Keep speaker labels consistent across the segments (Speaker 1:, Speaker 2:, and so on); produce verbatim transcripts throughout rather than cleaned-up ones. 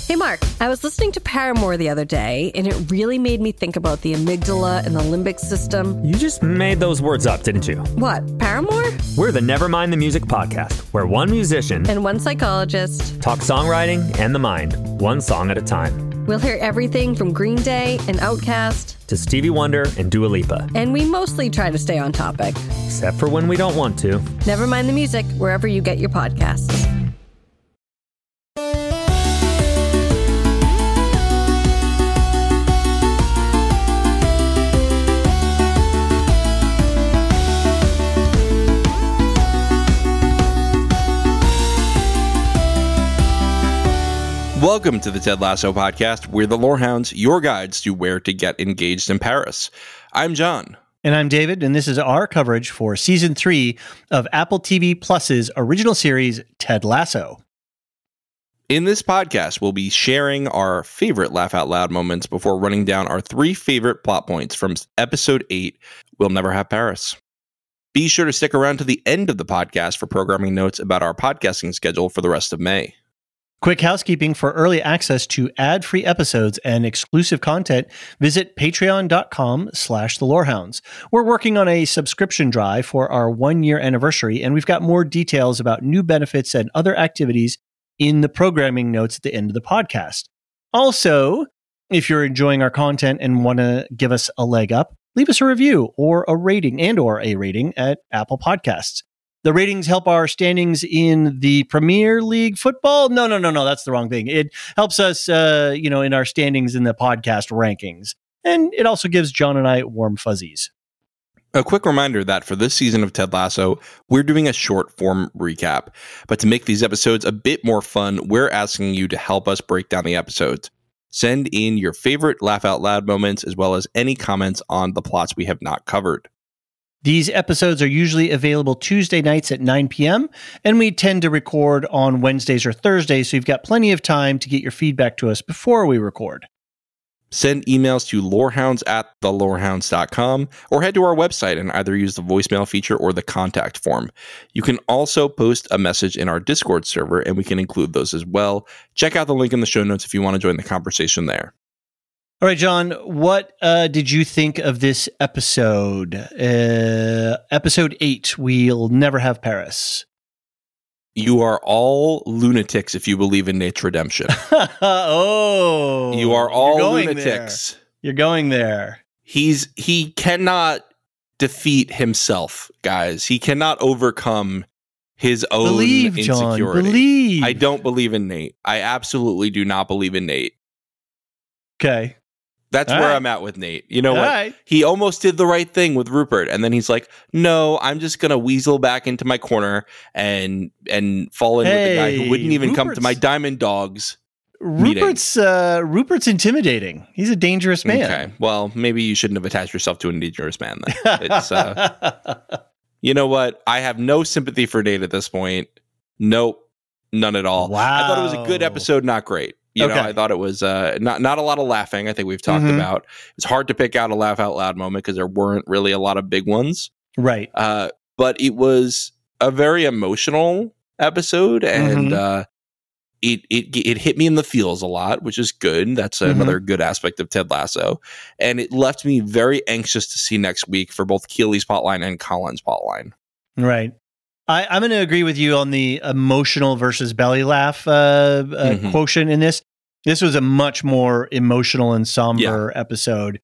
Speaker 1: Hey, Mark, I was listening to Paramore the other day, and it really made me think about the amygdala and the limbic system.
Speaker 2: You just made those words up, didn't you?
Speaker 1: What, Paramore?
Speaker 2: We're the Nevermind the Music podcast, where one musician
Speaker 1: and one psychologist
Speaker 2: talk songwriting and the mind, one song at a time.
Speaker 1: We'll hear everything from Green Day and Outkast
Speaker 2: to Stevie Wonder and Dua Lipa.
Speaker 1: And we mostly try to stay on topic.
Speaker 2: Except for when we don't want to.
Speaker 1: Nevermind the Music, wherever you get your podcasts.
Speaker 3: Welcome to the Ted Lasso podcast. We're the Lorehounds, your guides to where to get engaged in Paris. I'm John.
Speaker 4: And I'm David, and this is our coverage for Season three of Apple T V Plus's original series, Ted Lasso.
Speaker 3: In this podcast, we'll be sharing our favorite laugh out loud moments before running down our three favorite plot points from Episode eight, We'll Never Have Paris. Be sure to stick around to the end of the podcast for programming notes about our podcasting schedule for the rest of May.
Speaker 4: Quick housekeeping: for early access to ad-free episodes and exclusive content, visit patreon.com slash the Lorehounds. We're working on a subscription drive for our one-year anniversary, and we've got more details about new benefits and other activities in the programming notes at the end of the podcast. Also, if you're enjoying our content and want to give us a leg up, leave us a review or a rating and or a rating at Apple Podcasts. The ratings help our standings in the Premier League football. No, no, no, no. That's the wrong thing. It helps us, uh, you know, in our standings in the podcast rankings. And it also gives John and I warm fuzzies.
Speaker 3: A quick reminder that for this season of Ted Lasso, we're doing a short form recap. But to make these episodes a bit more fun, we're asking you to help us break down the episodes. Send in your favorite laugh out loud moments, as well as any comments on the plots we have not covered.
Speaker 4: These episodes are usually available Tuesday nights at nine p.m., and we tend to record on Wednesdays or Thursdays, so you've got plenty of time to get your feedback to us before we record.
Speaker 3: Send emails to lorehounds at the lorehounds dot com or head to our website and either use the voicemail feature or the contact form. You can also post a message in our Discord server, and we can include those as well. Check out the link in the show notes if you want to join the conversation there.
Speaker 4: All right, John, what uh, did you think of this episode? Uh, episode eight, We'll Never Have Paris.
Speaker 3: You are all lunatics if you believe in Nate's redemption.
Speaker 4: Oh.
Speaker 3: You are all
Speaker 4: you're
Speaker 3: lunatics.
Speaker 4: There. You're going there.
Speaker 3: He's he cannot defeat himself, guys. He cannot overcome his own
Speaker 4: believe,
Speaker 3: insecurity.
Speaker 4: John, believe.
Speaker 3: I don't believe in Nate. I absolutely do not believe in Nate.
Speaker 4: Okay.
Speaker 3: That's
Speaker 4: All
Speaker 3: where
Speaker 4: right.
Speaker 3: I'm at with Nate. You know
Speaker 4: All
Speaker 3: what?
Speaker 4: right.
Speaker 3: He almost did the right thing with Rupert, and then he's like, "No, I'm just gonna weasel back into my corner and and fall in
Speaker 4: hey,
Speaker 3: with the guy who wouldn't even
Speaker 4: Rupert's,
Speaker 3: come to my Diamond Dogs."
Speaker 4: Rupert's uh, Rupert's intimidating. He's a dangerous man.
Speaker 3: Okay, well, maybe you shouldn't have attached yourself to a dangerous man then. It's, uh, you know what? I have no sympathy for Nate at this point. Nope, none at all.
Speaker 4: Wow.
Speaker 3: I thought it was a good episode, not great. You
Speaker 4: okay.
Speaker 3: know, I thought it was uh, not not a lot of laughing. I think we've talked
Speaker 4: mm-hmm.
Speaker 3: about. It's hard to pick out a laugh out loud moment because there weren't really a lot of big ones.
Speaker 4: Right.
Speaker 3: Uh, but it was a very emotional episode, and
Speaker 4: mm-hmm.
Speaker 3: uh, it it it hit me in the feels a lot, which is good. That's
Speaker 4: mm-hmm.
Speaker 3: another good aspect of Ted Lasso, and it left me very anxious to see next week for both Keely's plotline and Colin's plotline.
Speaker 4: Right. I, I'm going to agree with you on the emotional versus belly laugh uh, uh,
Speaker 3: mm-hmm.
Speaker 4: quotient in this. This was a much more emotional and somber
Speaker 3: yeah.
Speaker 4: episode.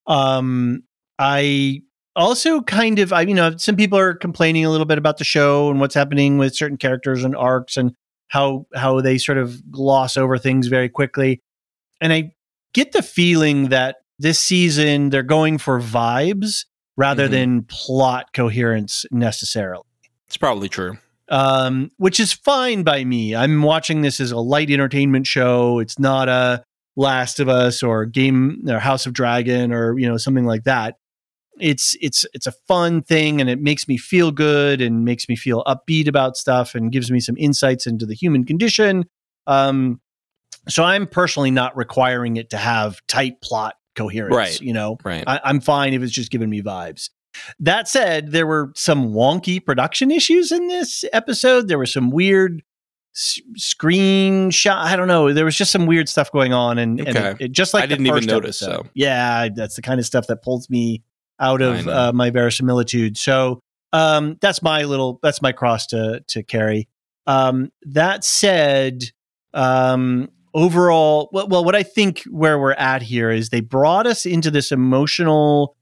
Speaker 4: Um, I also kind of, I you know, some people are complaining a little bit about the show and what's happening with certain characters and arcs and how how they sort of gloss over things very quickly. And I get the feeling that this season they're going for vibes rather
Speaker 3: mm-hmm.
Speaker 4: than plot coherence necessarily.
Speaker 3: It's probably true.
Speaker 4: Um, which is fine by me. I'm watching this as a light entertainment show. It's not a Last of Us or Game or House of Dragon or, you know, something like that. It's it's it's a fun thing, and it makes me feel good and makes me feel upbeat about stuff and gives me some insights into the human condition. Um, so I'm personally not requiring it to have tight plot coherence.
Speaker 3: Right.
Speaker 4: You know,
Speaker 3: right.
Speaker 4: I, I'm fine if it's just giving me vibes. That said, there were some wonky production issues in this episode. There were some weird s- screenshot. I don't know. There was just some weird stuff going on, and, and
Speaker 3: Okay.
Speaker 4: it, it just like
Speaker 3: I
Speaker 4: the
Speaker 3: didn't even
Speaker 4: first
Speaker 3: notice,
Speaker 4: episode.
Speaker 3: so.
Speaker 4: Yeah, that's the kind of stuff that pulls me out
Speaker 3: I
Speaker 4: of
Speaker 3: know.
Speaker 4: uh, my verisimilitude. So um, that's my little that's my cross to to carry. Um, that said, um, overall, well, well, what I think where we're at here is they brought us into this emotional,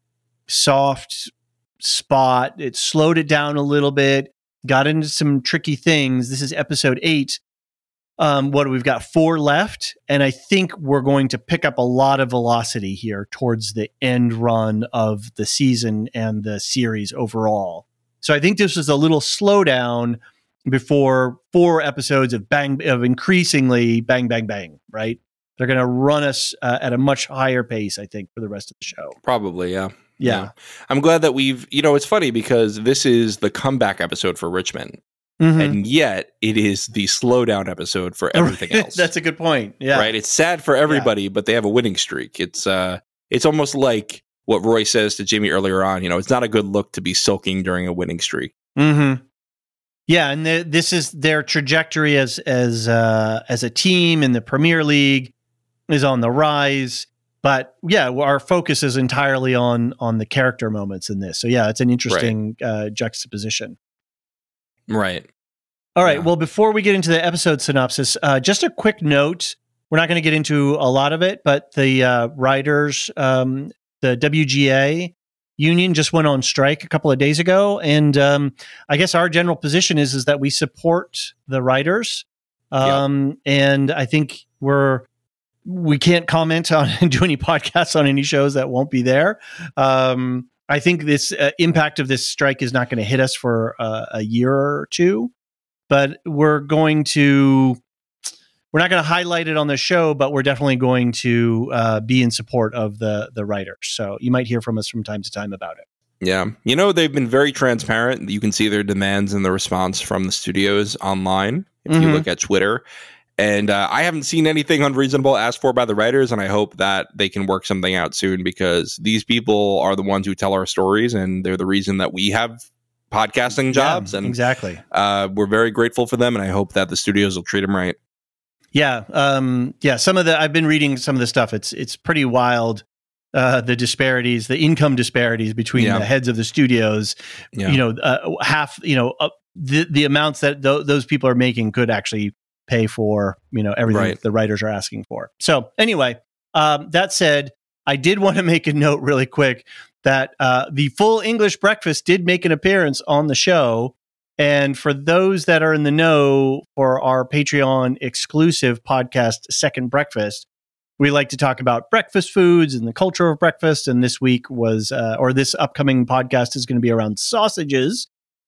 Speaker 4: soft spot. It slowed it down a little bit, got into some tricky things. This is episode eight. Um, what we've got four left, and I think we're going to pick up a lot of velocity here towards the end run of the season and the series overall. So I think this was a little slowdown before four episodes of bang of increasingly bang bang bang. Right? They're going to run us uh, at a much higher pace, I think, for the rest of the show.
Speaker 3: Probably, yeah.
Speaker 4: Yeah.
Speaker 3: I'm glad that we've, you know, it's funny because this is the comeback episode for Richmond.
Speaker 4: Mhm.
Speaker 3: And yet it is the slowdown episode for everything else.
Speaker 4: That's a good point. Yeah.
Speaker 3: Right. It's sad for everybody, but they have a winning streak. It's uh it's almost like what Roy says to Jamie earlier on, you know, it's not a good look to be sulking during a winning streak.
Speaker 4: Mm-hmm. Yeah, and the, this is their trajectory as as uh, as a team in the Premier League is on the rise. But yeah, our focus is entirely on on the character moments in this. So yeah, it's an interesting uh, juxtaposition.
Speaker 3: Right.
Speaker 4: All right.
Speaker 3: Yeah.
Speaker 4: Well, before we get into the episode synopsis, uh, just a quick note. We're not going to get into a lot of it, but the uh, writers, um, the W G A union just went on strike a couple of days ago. And um, I guess our general position is, is that we support the writers. Um, And I think we're, we can't comment on do any podcasts on any shows that won't be there. Um, I think this uh, impact of this strike is not going to hit us for uh, a year or two, but we're going to, we're not going to highlight it on the show, but we're definitely going to uh, be in support of the the writers. So you might hear from us from time to time about it.
Speaker 3: Yeah. You know, they've been very transparent. You can see their demands and the response from the studios online if you
Speaker 4: Mhm.
Speaker 3: look at Twitter. And uh, I haven't seen anything unreasonable asked for by the writers, and I hope that they can work something out soon because these people are the ones who tell our stories, and they're the reason that we have podcasting jobs.
Speaker 4: Yeah,
Speaker 3: and
Speaker 4: exactly.
Speaker 3: uh, we're very grateful for them, and I hope that the studios will treat them right.
Speaker 4: Yeah, um, yeah. Some of the I've been reading some of the stuff. It's it's pretty wild. Uh, the disparities, the income disparities between
Speaker 3: Yeah.
Speaker 4: the heads of the studios.
Speaker 3: Yeah.
Speaker 4: You know, uh, half. You know, uh, the the amounts that th- those people are making could actually pay for, you know, everything
Speaker 3: Right.
Speaker 4: the writers are asking for. So anyway, um, that said, I did want to make a note really quick that uh, the Full English Breakfast did make an appearance on the show. And for those that are in the know for our Patreon exclusive podcast, Second Breakfast, we like to talk about breakfast foods and the culture of breakfast. And this week was, uh, or this upcoming podcast is going to be around sausages.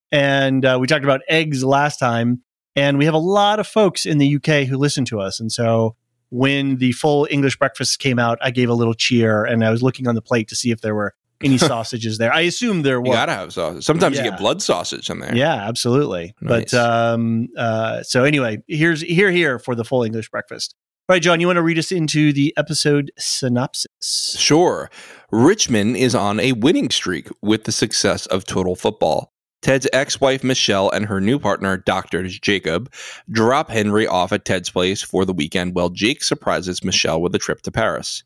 Speaker 4: And uh, we talked about eggs last time. And we have a lot of folks in the U K who listen to us. And so when the Full English Breakfast came out, I gave a little cheer and I was looking on the plate to see if there were any sausages there. I assume there
Speaker 3: You
Speaker 4: were.
Speaker 3: gotta have sausage. Sometimes you
Speaker 4: Yeah.
Speaker 3: get blood sausage in there.
Speaker 4: Yeah, absolutely.
Speaker 3: Nice.
Speaker 4: But um, uh, so anyway, here's here here for the Full English Breakfast. All right, John, you want to read us into the episode synopsis?
Speaker 3: Sure. Richmond is on a winning streak with the success of Total Football. Ted's ex-wife Michelle and her new partner, Doctor Jacob, drop Henry off at Ted's place for the weekend while Jake surprises Michelle with a trip to Paris.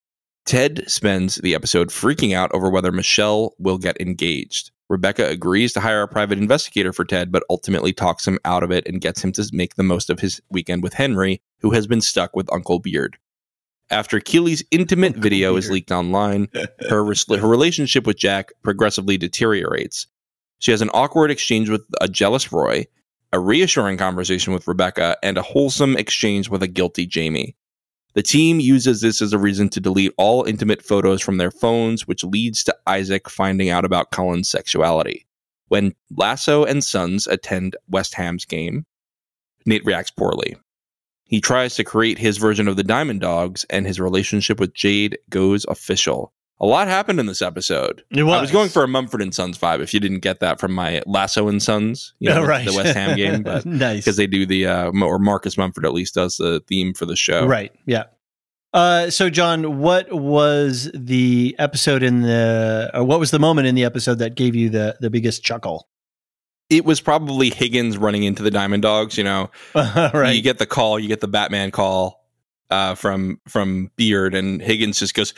Speaker 3: Ted spends the episode freaking out over whether Michelle will get engaged. Rebecca agrees to hire a private investigator for Ted, but ultimately talks him out of it and gets him to make the most of his weekend with Henry, who has been stuck with Uncle Beard. After Keely's intimate
Speaker 4: Uncle
Speaker 3: video
Speaker 4: Beard.
Speaker 3: is leaked online, her, res- her relationship with Jack progressively deteriorates. She has an awkward exchange with a jealous Roy, a reassuring conversation with Rebecca, and a wholesome exchange with a guilty Jamie. The team uses this as a reason to delete all intimate photos from their phones, which leads to Isaac finding out about Cullen's sexuality. When Lasso and Sons attend West Ham's game, Nate reacts poorly. He tries to create his version of the Diamond Dogs, and his relationship with Jade goes official. A lot happened in this episode.
Speaker 4: It was.
Speaker 3: I was going for a Mumford and Sons vibe. If you didn't get that from my Lasso and Sons, you know,
Speaker 4: Oh, right.
Speaker 3: the West Ham game, but
Speaker 4: Nice.
Speaker 3: because they do the uh, or Marcus Mumford at least does the theme for the show.
Speaker 4: Right. Yeah. Uh, so, John, what was the episode in the, or what was the moment in the episode that gave you the the biggest chuckle?
Speaker 3: it was probably Higgins running into the Diamond Dogs. You know,
Speaker 4: Uh, right.
Speaker 3: you get the call, you get the Batman call uh, from from Beard, and Higgins just goes,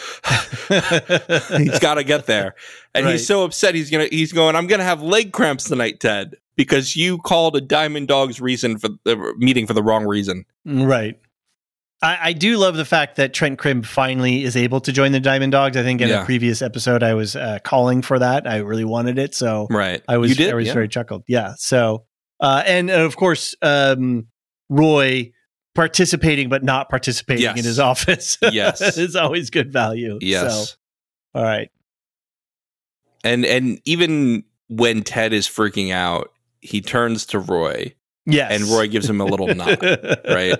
Speaker 3: he's got to get there, and
Speaker 4: Right.
Speaker 3: he's so upset. He's gonna he's going. I'm gonna have leg cramps tonight, Ted, because you called a Diamond Dogs reason for the meeting for the wrong reason.
Speaker 4: Right. I, I do love the fact that Trent Cribb finally is able to join the Diamond Dogs. I think in
Speaker 3: Yeah.
Speaker 4: a previous episode, I was uh, calling for that. I really wanted it. So
Speaker 3: Right.
Speaker 4: I was,
Speaker 3: You did?
Speaker 4: I was
Speaker 3: Yeah.
Speaker 4: very chuckled. Yeah. So, uh, and uh, of course, um, Roy participating, but not participating
Speaker 3: Yes.
Speaker 4: in his office.
Speaker 3: Yes.
Speaker 4: is always good value.
Speaker 3: Yes.
Speaker 4: So, all right.
Speaker 3: And and even when Ted is freaking out, he turns to Roy,
Speaker 4: Yes.
Speaker 3: and Roy gives him a little nod. Right.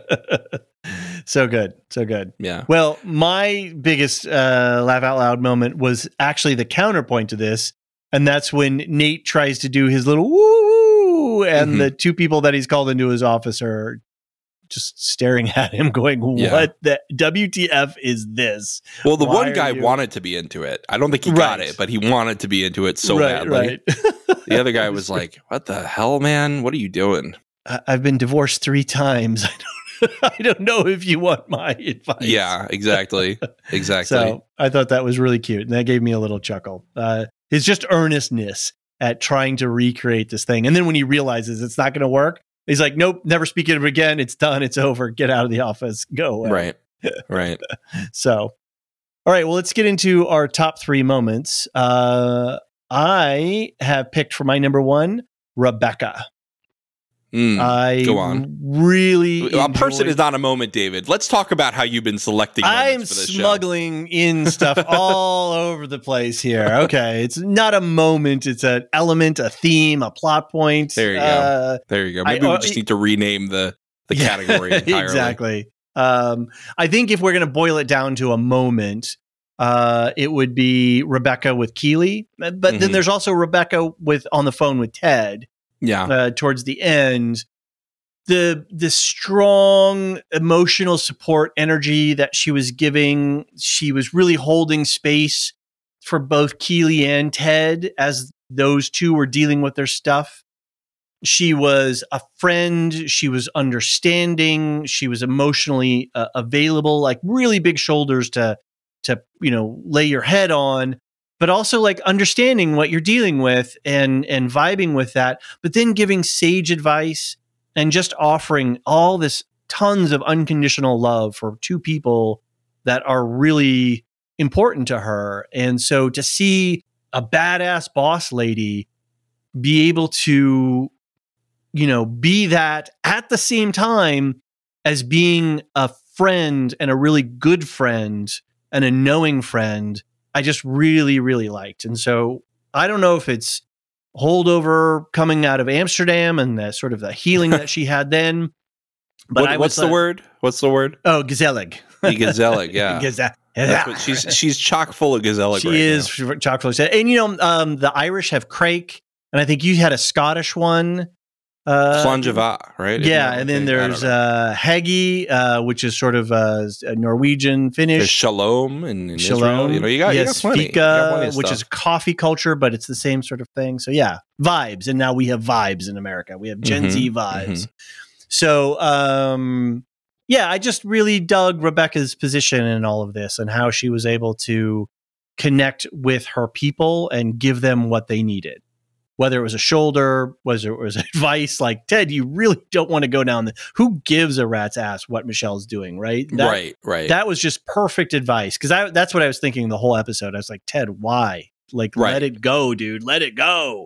Speaker 4: So good. So good.
Speaker 3: Yeah.
Speaker 4: Well, my biggest uh, laugh out loud moment was actually the counterpoint to this. And that's when Nate tries to do his little woo, and
Speaker 3: Mhm.
Speaker 4: the two people that he's called into his office are just staring at him going, what
Speaker 3: Yeah.
Speaker 4: the W T F is this?
Speaker 3: Well, the
Speaker 4: Why
Speaker 3: one
Speaker 4: are
Speaker 3: guy
Speaker 4: you-
Speaker 3: wanted to be into it. I don't think he got
Speaker 4: Right.
Speaker 3: it, but he wanted to be into it so
Speaker 4: right,
Speaker 3: badly.
Speaker 4: right.
Speaker 3: The other guy was like, "What the hell, man? What are you doing?"
Speaker 4: I- I've been divorced three times. I don't, I don't know if you want my advice.
Speaker 3: Yeah, exactly, exactly.
Speaker 4: So I thought that was really cute, and that gave me a little chuckle. Uh, his just earnestness at trying to recreate this thing, and then when he realizes it's not going to work, he's like, "Nope, never speak of it again. It's done. It's over. Get out of the office. Go away."
Speaker 3: Right, right.
Speaker 4: So, all right. Well, let's get into our top three moments. Uh, I have picked for my number one, Rebecca.
Speaker 3: Mm,
Speaker 4: I
Speaker 3: go on.
Speaker 4: really
Speaker 3: a person
Speaker 4: enjoyed-
Speaker 3: is not a moment, David. Let's talk about how you've been selecting.
Speaker 4: I'm
Speaker 3: moments for this show.
Speaker 4: smuggling in stuff all over the place here. Okay, it's not a moment; it's an element, a theme, a plot point.
Speaker 3: There you go.
Speaker 4: Uh,
Speaker 3: There you go.
Speaker 4: I-
Speaker 3: Maybe we
Speaker 4: uh,
Speaker 3: just need to rename the the
Speaker 4: Yeah,
Speaker 3: category entirely.
Speaker 4: exactly. Um, I think if we're going to boil it down to a moment, uh, it would be Rebecca with Keeley, but then
Speaker 3: Mhm.
Speaker 4: there's also Rebecca with on the phone with Ted.
Speaker 3: Yeah.
Speaker 4: Uh, towards the end, the the strong emotional support energy that she was giving, she was really holding space for both Keeley and Ted as those two were dealing with their stuff. She was a friend. She was understanding. She was emotionally uh, available, like really big shoulders to to you know lay your head on, but also like understanding what you're dealing with and and vibing with that, but then giving sage advice and just offering all this tons of unconditional love for two people that are really important to her. And so to see a badass boss lady be able to, you know, be that at the same time as being a friend and a really good friend and a knowing friend, I just really, really liked. And so I don't know if it's holdover coming out of Amsterdam and the sort of the healing that she had then. But
Speaker 3: What-
Speaker 4: I
Speaker 3: what's
Speaker 4: was,
Speaker 3: the
Speaker 4: uh,
Speaker 3: word? What's the word?
Speaker 4: Oh, gezellig.
Speaker 3: The Gezellig, yeah.
Speaker 4: Geze-
Speaker 3: That's what she's she's chock full of Gezellig.
Speaker 4: she
Speaker 3: right
Speaker 4: is
Speaker 3: now.
Speaker 4: chocolate. And you know, um, the Irish have Crake, and I think you had a Scottish one. Uh,
Speaker 3: Slanjava, right?
Speaker 4: yeah,
Speaker 3: Isn't
Speaker 4: and
Speaker 3: that
Speaker 4: then
Speaker 3: the thing? I don't
Speaker 4: there's
Speaker 3: know.
Speaker 4: uh, Hagi, uh, which is sort of uh, a Norwegian
Speaker 3: There's
Speaker 4: Finnish.
Speaker 3: Shalom and in
Speaker 4: Shalom.
Speaker 3: Israel. You know, you got,
Speaker 4: yes,
Speaker 3: you got plenty. You got plenty
Speaker 4: Fika,
Speaker 3: of
Speaker 4: which
Speaker 3: stuff.
Speaker 4: is coffee culture, but it's the same sort of thing. So yeah, vibes, and now we have vibes in America. We have Gen
Speaker 3: Mhm,
Speaker 4: Z vibes. So um, yeah, I just really dug Rebecca's position in all of this and how she was able to connect with her people and give them what they needed. Whether it was a shoulder, whether it was advice, like Ted, you really don't want to go down the. Who gives a rat's ass what Michelle's doing, right? That-
Speaker 3: right, right.
Speaker 4: That was just perfect advice because I that's what I was thinking the whole episode. I was like, Ted, why? Like,
Speaker 3: Right.
Speaker 4: let it go, dude. Let it go.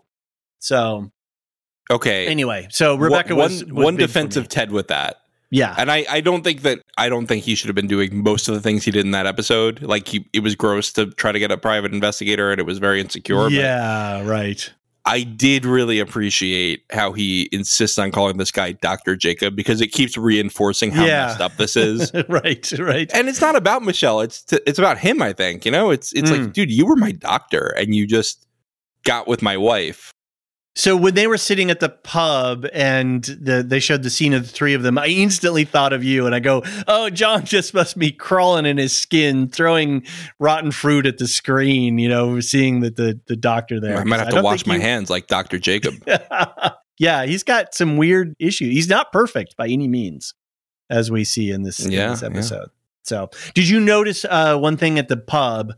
Speaker 4: So
Speaker 3: okay.
Speaker 4: anyway, so Rebecca
Speaker 3: one,
Speaker 4: was, was
Speaker 3: one
Speaker 4: big for
Speaker 3: defensive
Speaker 4: me.
Speaker 3: Ted with that.
Speaker 4: Yeah,
Speaker 3: And I, I don't think that I don't think he should have been doing most of the things he did in that episode. Like he, it was gross to try to get a private investigator, and it was very insecure. But
Speaker 4: yeah, right.
Speaker 3: I did really appreciate how he insists on calling this guy Doctor Jacob because it keeps reinforcing how
Speaker 4: Yeah.
Speaker 3: messed up this is.
Speaker 4: right, right.
Speaker 3: And it's not about Michelle. It's t- it's about him. I think you know. It's it's
Speaker 4: Mm.
Speaker 3: like, dude, you were my doctor, and you just got with my wife.
Speaker 4: So when they were sitting at the pub and the, they showed the scene of the three of them, I instantly thought of you and I go, oh, John just must be crawling in his skin, throwing rotten fruit at the screen, you know, seeing that the, the doctor there.
Speaker 3: I might have
Speaker 4: I
Speaker 3: to
Speaker 4: don't
Speaker 3: wash
Speaker 4: think
Speaker 3: my
Speaker 4: he-
Speaker 3: hands like Doctor Jacob.
Speaker 4: Yeah, he's got some weird issues. He's not perfect by any means, as we see in this,
Speaker 3: Yeah,
Speaker 4: in this episode. So did you notice uh, one thing at the pub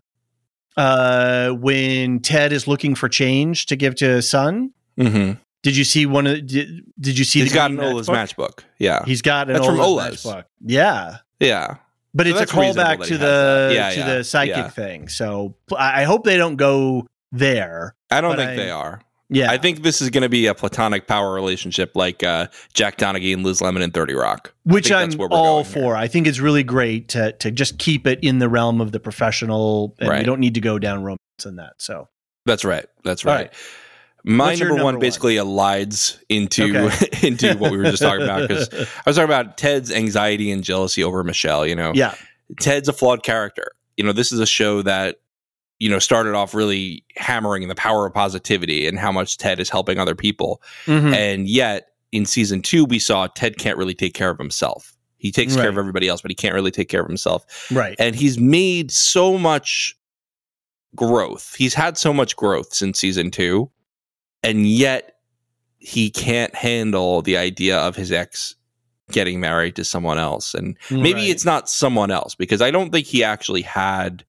Speaker 4: uh, when Ted is looking for change to give to his son?
Speaker 3: Mm-hmm.
Speaker 4: Did you see one of? Did, did you see?
Speaker 3: He's
Speaker 4: the
Speaker 3: got an
Speaker 4: green
Speaker 3: Ola's
Speaker 4: matchbook?
Speaker 3: matchbook. Yeah,
Speaker 4: He's got an
Speaker 3: That's from
Speaker 4: Ola's
Speaker 3: Ola's.
Speaker 4: matchbook. Yeah,
Speaker 3: yeah.
Speaker 4: but
Speaker 3: So
Speaker 4: it's a
Speaker 3: that's reasonable
Speaker 4: callback
Speaker 3: that
Speaker 4: to
Speaker 3: he
Speaker 4: the
Speaker 3: has that. Yeah,
Speaker 4: to
Speaker 3: yeah,
Speaker 4: the psychic
Speaker 3: yeah.
Speaker 4: thing. So I I hope they don't go there.
Speaker 3: I don't
Speaker 4: But
Speaker 3: think
Speaker 4: I-
Speaker 3: they are.
Speaker 4: Yeah,
Speaker 3: I think this is going to be a platonic power relationship like uh, Jack Donaghy and Liz Lemon in thirty Rock. I
Speaker 4: which
Speaker 3: think
Speaker 4: I'm
Speaker 3: that's where we're
Speaker 4: all
Speaker 3: going here.
Speaker 4: for. I think it's really great to to just keep it in the realm of the professional, and we
Speaker 3: Right.
Speaker 4: don't need to go down romance in that. So
Speaker 3: That's right. That's
Speaker 4: All
Speaker 3: right.
Speaker 4: right.
Speaker 3: My
Speaker 4: What's your
Speaker 3: number, one
Speaker 4: number
Speaker 3: basically elides into
Speaker 4: Okay.
Speaker 3: into what we were just talking about because I was talking about Ted's anxiety and jealousy over Michelle. You know,
Speaker 4: yeah,
Speaker 3: Ted's a flawed character. You know, this is a show that, you know, started off really hammering the power of positivity and how much Ted is helping other people.
Speaker 4: Mhm.
Speaker 3: And yet in season two, we saw Ted can't really take care of himself. He takes care
Speaker 4: Right.
Speaker 3: of everybody else, but he can't really take care of himself.
Speaker 4: right.
Speaker 3: And he's made so much growth. He's had so much growth since season two. And yet he can't handle the idea of his ex getting married to someone else. And maybe
Speaker 4: Right.
Speaker 3: it's not someone else because I don't think he actually had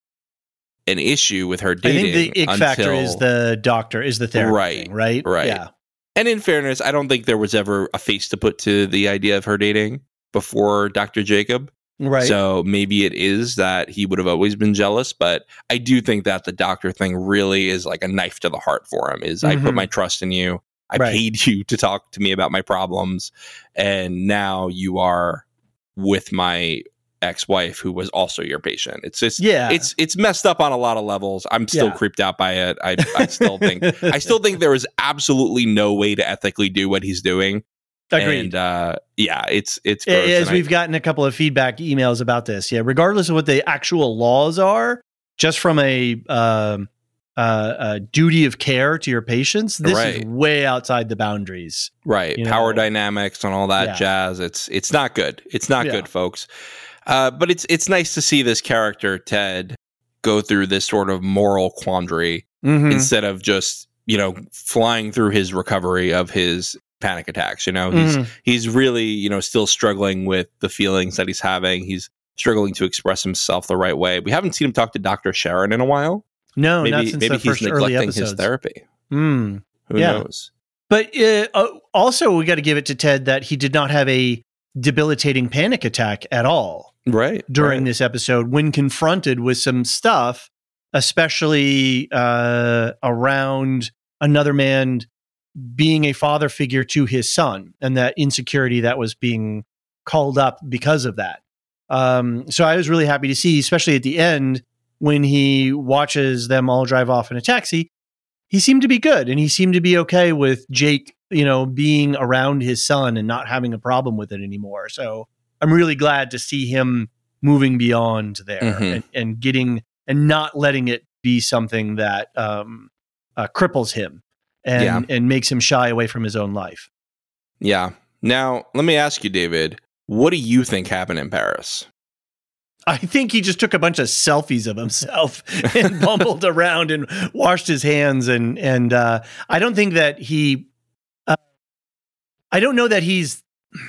Speaker 3: an issue with her
Speaker 4: I
Speaker 3: dating.
Speaker 4: think the ick factor
Speaker 3: until-
Speaker 4: is the doctor, is the therapy,
Speaker 3: Right,
Speaker 4: thing, right?
Speaker 3: right.
Speaker 4: Yeah,
Speaker 3: And in fairness, I don't think there was ever a face to put to the idea of her dating before Doctor Jacob.
Speaker 4: right.
Speaker 3: So maybe it is that he would have always been jealous, but I do think that the doctor thing really is like a knife to the heart for him. Is I put
Speaker 4: Mhm.
Speaker 3: my trust in you. I
Speaker 4: Right.
Speaker 3: paid you to talk to me about my problems, and now you are with my ex-wife who was also your patient. It's just
Speaker 4: Yeah.
Speaker 3: it's it's messed up on a lot of levels. I'm still
Speaker 4: Yeah.
Speaker 3: creeped out by it. I I still think I still think there is absolutely no way to ethically do what he's doing.
Speaker 4: Agreed.
Speaker 3: And uh, yeah, it's it's gross.
Speaker 4: As
Speaker 3: and I-
Speaker 4: we've gotten a couple of feedback emails about this, yeah, regardless of what the actual laws are, just from a um, uh, a duty of care to your patients, this is
Speaker 3: Right.
Speaker 4: way outside the boundaries.
Speaker 3: right
Speaker 4: you
Speaker 3: power
Speaker 4: know.
Speaker 3: dynamics and all that
Speaker 4: Yeah.
Speaker 3: jazz. It's it's not good. It's not
Speaker 4: Yeah.
Speaker 3: good, folks. Uh, but it's it's nice to see this character Ted go through this sort of moral quandary
Speaker 4: Mhm.
Speaker 3: instead of just, you know, flying through his recovery of his panic attacks. You know, he's
Speaker 4: Mhm.
Speaker 3: he's really, you know, still struggling with the feelings that he's having. He's struggling to express himself the right way. We haven't seen him talk to Doctor Sharon in a while.
Speaker 4: No, not
Speaker 3: maybe
Speaker 4: since
Speaker 3: maybe
Speaker 4: the
Speaker 3: he's
Speaker 4: first early
Speaker 3: neglecting his
Speaker 4: episodes.
Speaker 3: therapy.
Speaker 4: Mm.
Speaker 3: Who
Speaker 4: Yeah.
Speaker 3: knows?
Speaker 4: But uh, uh, also, we got to give it to Ted that he did not have a debilitating panic attack at all
Speaker 3: Right.
Speaker 4: during
Speaker 3: right.
Speaker 4: this episode when confronted with some stuff, especially uh, around another man being a father figure to his son and that insecurity that was being called up because of that. Um, so I was really happy to see, especially at the end when he watches them all drive off in a taxi, he seemed to be good and he seemed to be okay with Jake, you know, being around his son and not having a problem with it anymore. So I'm really glad to see him moving beyond there
Speaker 3: Mhm.
Speaker 4: and, and getting and not letting it be something that um, uh, cripples him and
Speaker 3: Yeah.
Speaker 4: and makes him shy away from his own life.
Speaker 3: Yeah. Now, let me ask you, David, what do you think happened in Paris?
Speaker 4: I think he just took a bunch of selfies of himself and bumbled around and washed his hands. And and uh, I don't think that he, uh, I don't know that he's,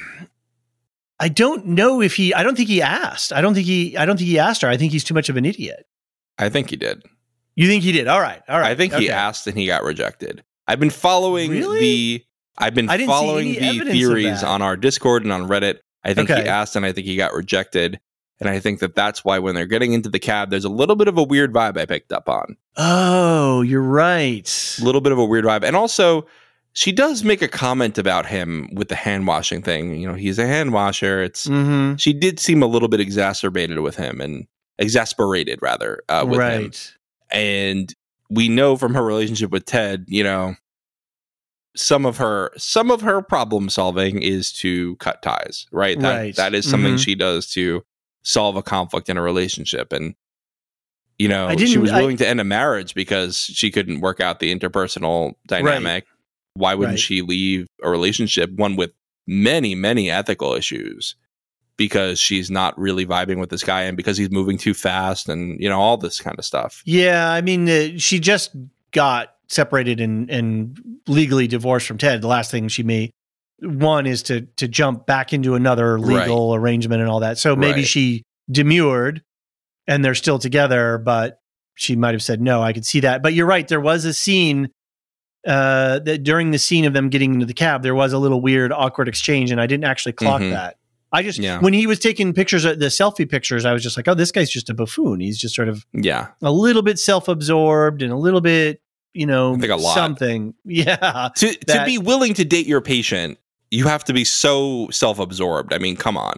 Speaker 4: I don't know if he, I don't think he asked. I don't think he, I don't think he asked her. I think he's too much of an idiot.
Speaker 3: I think he did.
Speaker 4: You think he did? All right. All right.
Speaker 3: I think he
Speaker 4: okay.
Speaker 3: asked and he got rejected. I've been following
Speaker 4: Really?
Speaker 3: the I've been
Speaker 4: I didn't see
Speaker 3: following
Speaker 4: any
Speaker 3: the
Speaker 4: evidence of
Speaker 3: theories
Speaker 4: that.
Speaker 3: on our Discord and on Reddit. I think
Speaker 4: Okay.
Speaker 3: he asked and I think he got rejected. And I think that that's why when they're getting into the cab, there's a little bit of a weird vibe I picked up on.
Speaker 4: Oh, you're right.
Speaker 3: A little bit of a weird vibe. And also, she does make a comment about him with the hand washing thing. You know, he's a hand washer. It's
Speaker 4: Mm-hmm.
Speaker 3: she did seem a little bit exacerbated with him and exasperated rather uh, with him.
Speaker 4: Right.
Speaker 3: And we know from her relationship with Ted, you know, some of her some of her problem solving is to cut ties, right? That
Speaker 4: Right.
Speaker 3: that is something
Speaker 4: Mhm.
Speaker 3: she does to solve a conflict in a relationship. And you know,
Speaker 4: I
Speaker 3: she
Speaker 4: didn't-
Speaker 3: was
Speaker 4: I-
Speaker 3: willing to end a marriage because she couldn't work out the interpersonal dynamic. Why wouldn't
Speaker 4: Right.
Speaker 3: she leave a relationship, one with many, many ethical issues, because she's not really vibing with this guy and because he's moving too fast and, you know, all this kind of stuff.
Speaker 4: Yeah, I mean, uh, she just got separated and, and legally divorced from Ted. The last thing she may one is to to jump back into another legal arrangement and all that. So maybe
Speaker 3: Right.
Speaker 4: she demurred and they're still together, but she might have said no. I could see that. But you're right. There was a scene uh, that during the scene of them getting into the cab, there was a little weird, awkward exchange, and I didn't actually clock
Speaker 3: Mhm.
Speaker 4: that. I just
Speaker 3: Yeah.
Speaker 4: when he was taking pictures, the selfie pictures, I was just like, oh, this guy's just a buffoon. He's just sort of
Speaker 3: Yeah.
Speaker 4: a little bit self-absorbed and a little bit, you know,
Speaker 3: I think a lot.
Speaker 4: something. Yeah.
Speaker 3: To to
Speaker 4: That-
Speaker 3: be willing to date your patient, you have to be so self-absorbed. I mean, come on.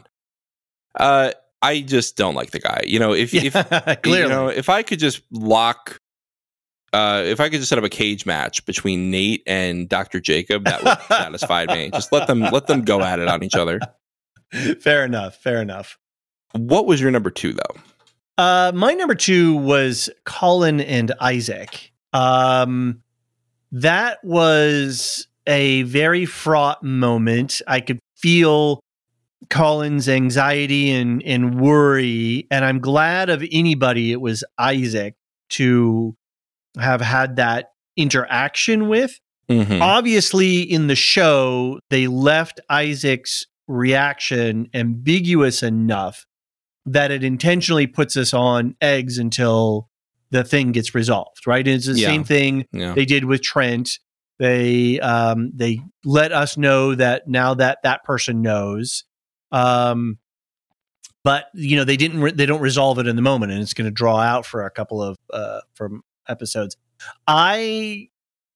Speaker 3: Uh, I just don't like the guy. You know, if if
Speaker 4: Yeah, clearly.
Speaker 3: you know, if I could just lock, uh, if I could just set up a cage match between Nate and Doctor Jacob, that would satisfy me. Just let them let them go at it on each other.
Speaker 4: Fair enough. Fair enough.
Speaker 3: What was your number two, though?
Speaker 4: Uh, my number two was Colin and Isaac. Um, that was a very fraught moment. I could feel Colin's anxiety and, and worry, and I'm glad of anybody it was Isaac to have had that interaction with.
Speaker 3: Mm-hmm.
Speaker 4: Obviously, in the show, they left Isaac's reaction ambiguous enough that it intentionally puts us on eggs until the thing gets resolved, right? It's the
Speaker 3: Yeah.
Speaker 4: same thing
Speaker 3: Yeah.
Speaker 4: they did with Trent. They um, they let us know that now that that person knows, um, but you know they didn't re- they don't resolve it in the moment, and it's going to draw out for a couple of uh, from episodes. I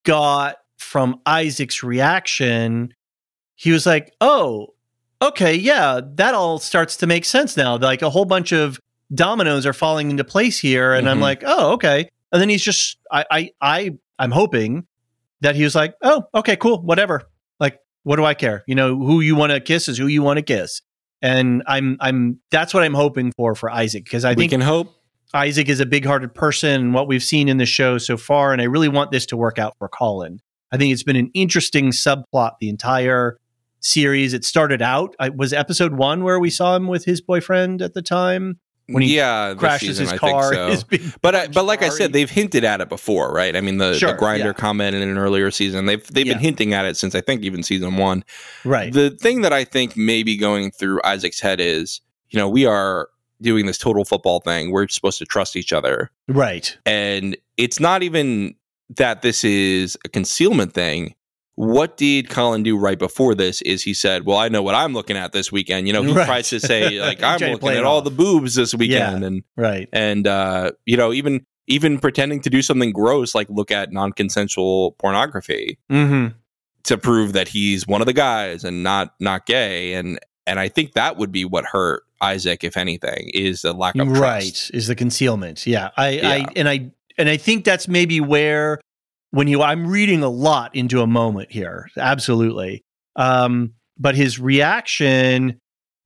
Speaker 4: got from Isaac's reaction, he was like, "Oh, okay, yeah, that all starts to make sense now. Like a whole bunch of dominoes are falling into place here." And I'm
Speaker 3: Mhm.
Speaker 4: like, "Oh, okay." And then he's just, I, I, I, I'm hoping that he was like, "Oh, okay, cool, whatever. Like, what do I care? You know, who you want to kiss is who you want to kiss." And I'm, I'm, that's what I'm hoping for for Isaac, because I
Speaker 3: we
Speaker 4: think
Speaker 3: can hope.
Speaker 4: Isaac is a big-hearted person, and what we've seen in the show so far, and I really want this to work out for Colin. I think it's been an interesting subplot the entire series. It started out, I, was episode one where we saw him with his boyfriend at the time when he
Speaker 3: yeah, this
Speaker 4: crashes
Speaker 3: season,
Speaker 4: his
Speaker 3: I
Speaker 4: car.
Speaker 3: think so.
Speaker 4: His big
Speaker 3: But I, but
Speaker 4: bunch
Speaker 3: like I
Speaker 4: Ferrari.
Speaker 3: said, they've hinted at it before, right? I mean, the,
Speaker 4: Sure,
Speaker 3: the grinder
Speaker 4: yeah.
Speaker 3: comment in an earlier season, they've they've
Speaker 4: Yeah.
Speaker 3: been hinting at it since I think even season one.
Speaker 4: right.
Speaker 3: The thing that I think may be going through Isaac's head is, you know, we are doing this total football thing. We're supposed to trust each other,
Speaker 4: right.
Speaker 3: and it's not even that this is a concealment thing. What did Colin do right before this is he said, well, I know what I'm looking at this weekend. You know, he
Speaker 4: Right.
Speaker 3: tries to say, like, I'm
Speaker 4: Trying to
Speaker 3: looking
Speaker 4: play
Speaker 3: at
Speaker 4: it
Speaker 3: all
Speaker 4: off.
Speaker 3: the boobs this weekend. And,
Speaker 4: Right.
Speaker 3: and uh, you know, even even pretending to do something gross, like look at non-consensual pornography
Speaker 4: Mm-hmm.
Speaker 3: to prove that he's one of the guys and not not gay. And and I think that would be what hurt Isaac, if anything, is the lack of
Speaker 4: Right.
Speaker 3: trust.
Speaker 4: Is the concealment. Yeah. I,
Speaker 3: Yeah.
Speaker 4: I, and I, and I think that's maybe where, when you, I'm reading a lot into a moment here. Absolutely. Um, but his reaction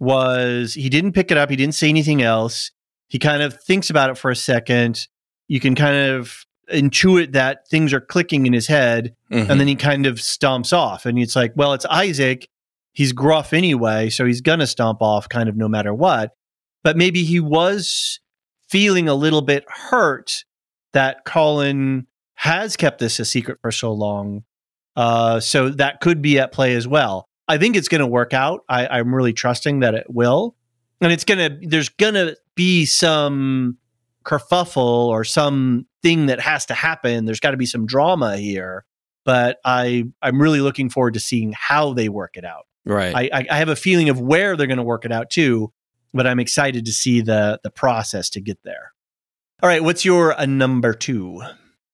Speaker 4: was he didn't pick it up. He didn't say anything else. He kind of thinks about it for a second. You can kind of intuit that things are clicking in his head,
Speaker 3: Mhm.
Speaker 4: and then he kind of stomps off. And it's like, well, it's Isaac. He's gruff anyway, so he's going to stomp off kind of no matter what. But maybe he was feeling a little bit hurt that Colin has kept this a secret for so long. Uh, so that could be at play as well. I think it's going to work out. I, I'm really trusting that it will. And it's going to, there's going to be some kerfuffle or some thing that has to happen. There's got to be some drama here. But I, I'm really looking forward to seeing how they work it out.
Speaker 3: Right.
Speaker 4: I, I, I have a feeling of where they're going to work it out too, but I'm excited to see the the process to get there. All right, what's your uh, number two?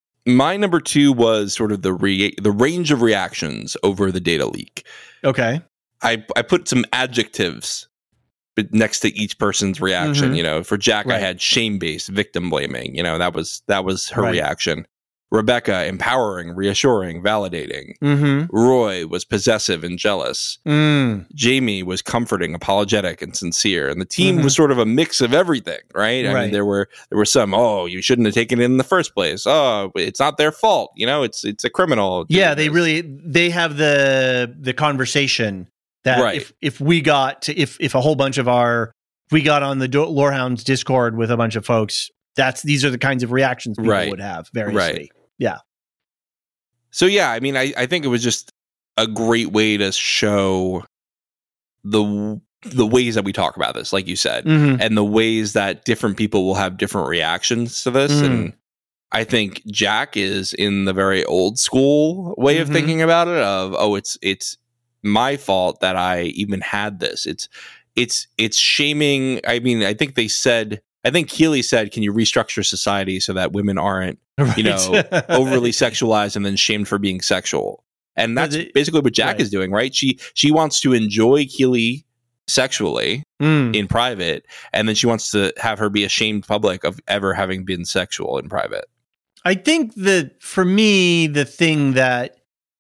Speaker 3: My number two was sort of the re- the range of reactions over the data leak.
Speaker 4: Okay.
Speaker 3: I, I put some adjectives next to each person's reaction.
Speaker 4: Mhm.
Speaker 3: You know, for Jack, I
Speaker 4: Right.
Speaker 3: had shame based, victim blaming. You know, that was that was her
Speaker 4: Right.
Speaker 3: reaction. Rebecca, empowering, reassuring, validating.
Speaker 4: Mm-hmm.
Speaker 3: Roy was possessive and jealous.
Speaker 4: Mm.
Speaker 3: Jamie was comforting, apologetic, and sincere. And the team
Speaker 4: Mm-hmm.
Speaker 3: was sort of a mix of everything, right? I
Speaker 4: Right.
Speaker 3: mean, there were there were some, oh, you shouldn't have taken it in the first place. Oh, it's not their fault. You know, it's it's a criminal.
Speaker 4: Yeah,
Speaker 3: doing
Speaker 4: they
Speaker 3: this.
Speaker 4: really they have the the conversation that
Speaker 3: Right.
Speaker 4: if if we got to if if a whole bunch of our if we got on the Do- Lorehounds Discord with a bunch of folks, that's these are the kinds of reactions people
Speaker 3: Right.
Speaker 4: would have variously.
Speaker 3: Right.
Speaker 4: Yeah.
Speaker 3: So yeah, I mean, I, I think it was just a great way to show the the ways that we talk about this, like you said,
Speaker 4: Mhm.
Speaker 3: and the ways that different people will have different reactions to this.
Speaker 4: Mm.
Speaker 3: And I think Jack is in the very old school way of
Speaker 4: Mhm.
Speaker 3: thinking about it. Of oh, it's it's my fault that I even had this. It's it's it's shaming. I mean, I think they said. I think Keeley said, "Can you restructure society so that women aren't, you know, overly sexualized and then shamed for being sexual?" And that's
Speaker 4: the-
Speaker 3: basically what Jack
Speaker 4: right.
Speaker 3: is doing, right? She she wants to enjoy Keeley sexually
Speaker 4: Mm.
Speaker 3: in private, and then she wants to have her be ashamed public of ever having been sexual in private.
Speaker 4: I think that for me, the thing that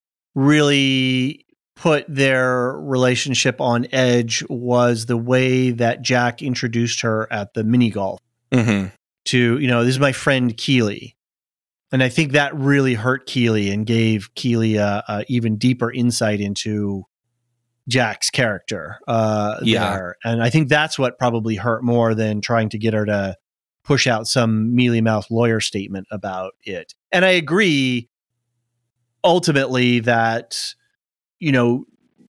Speaker 4: really put their relationship on edge was the way that Jack introduced her at the mini golf
Speaker 3: Mm-hmm.
Speaker 4: to, you know, this is my friend Keeley. And I think that really hurt Keeley and gave Keeley a, a even deeper insight into Jack's character uh,
Speaker 3: Yeah.
Speaker 4: there. And I think that's what probably hurt more than trying to get her to push out some mealy-mouthed lawyer statement about it. And I agree ultimately that, you know,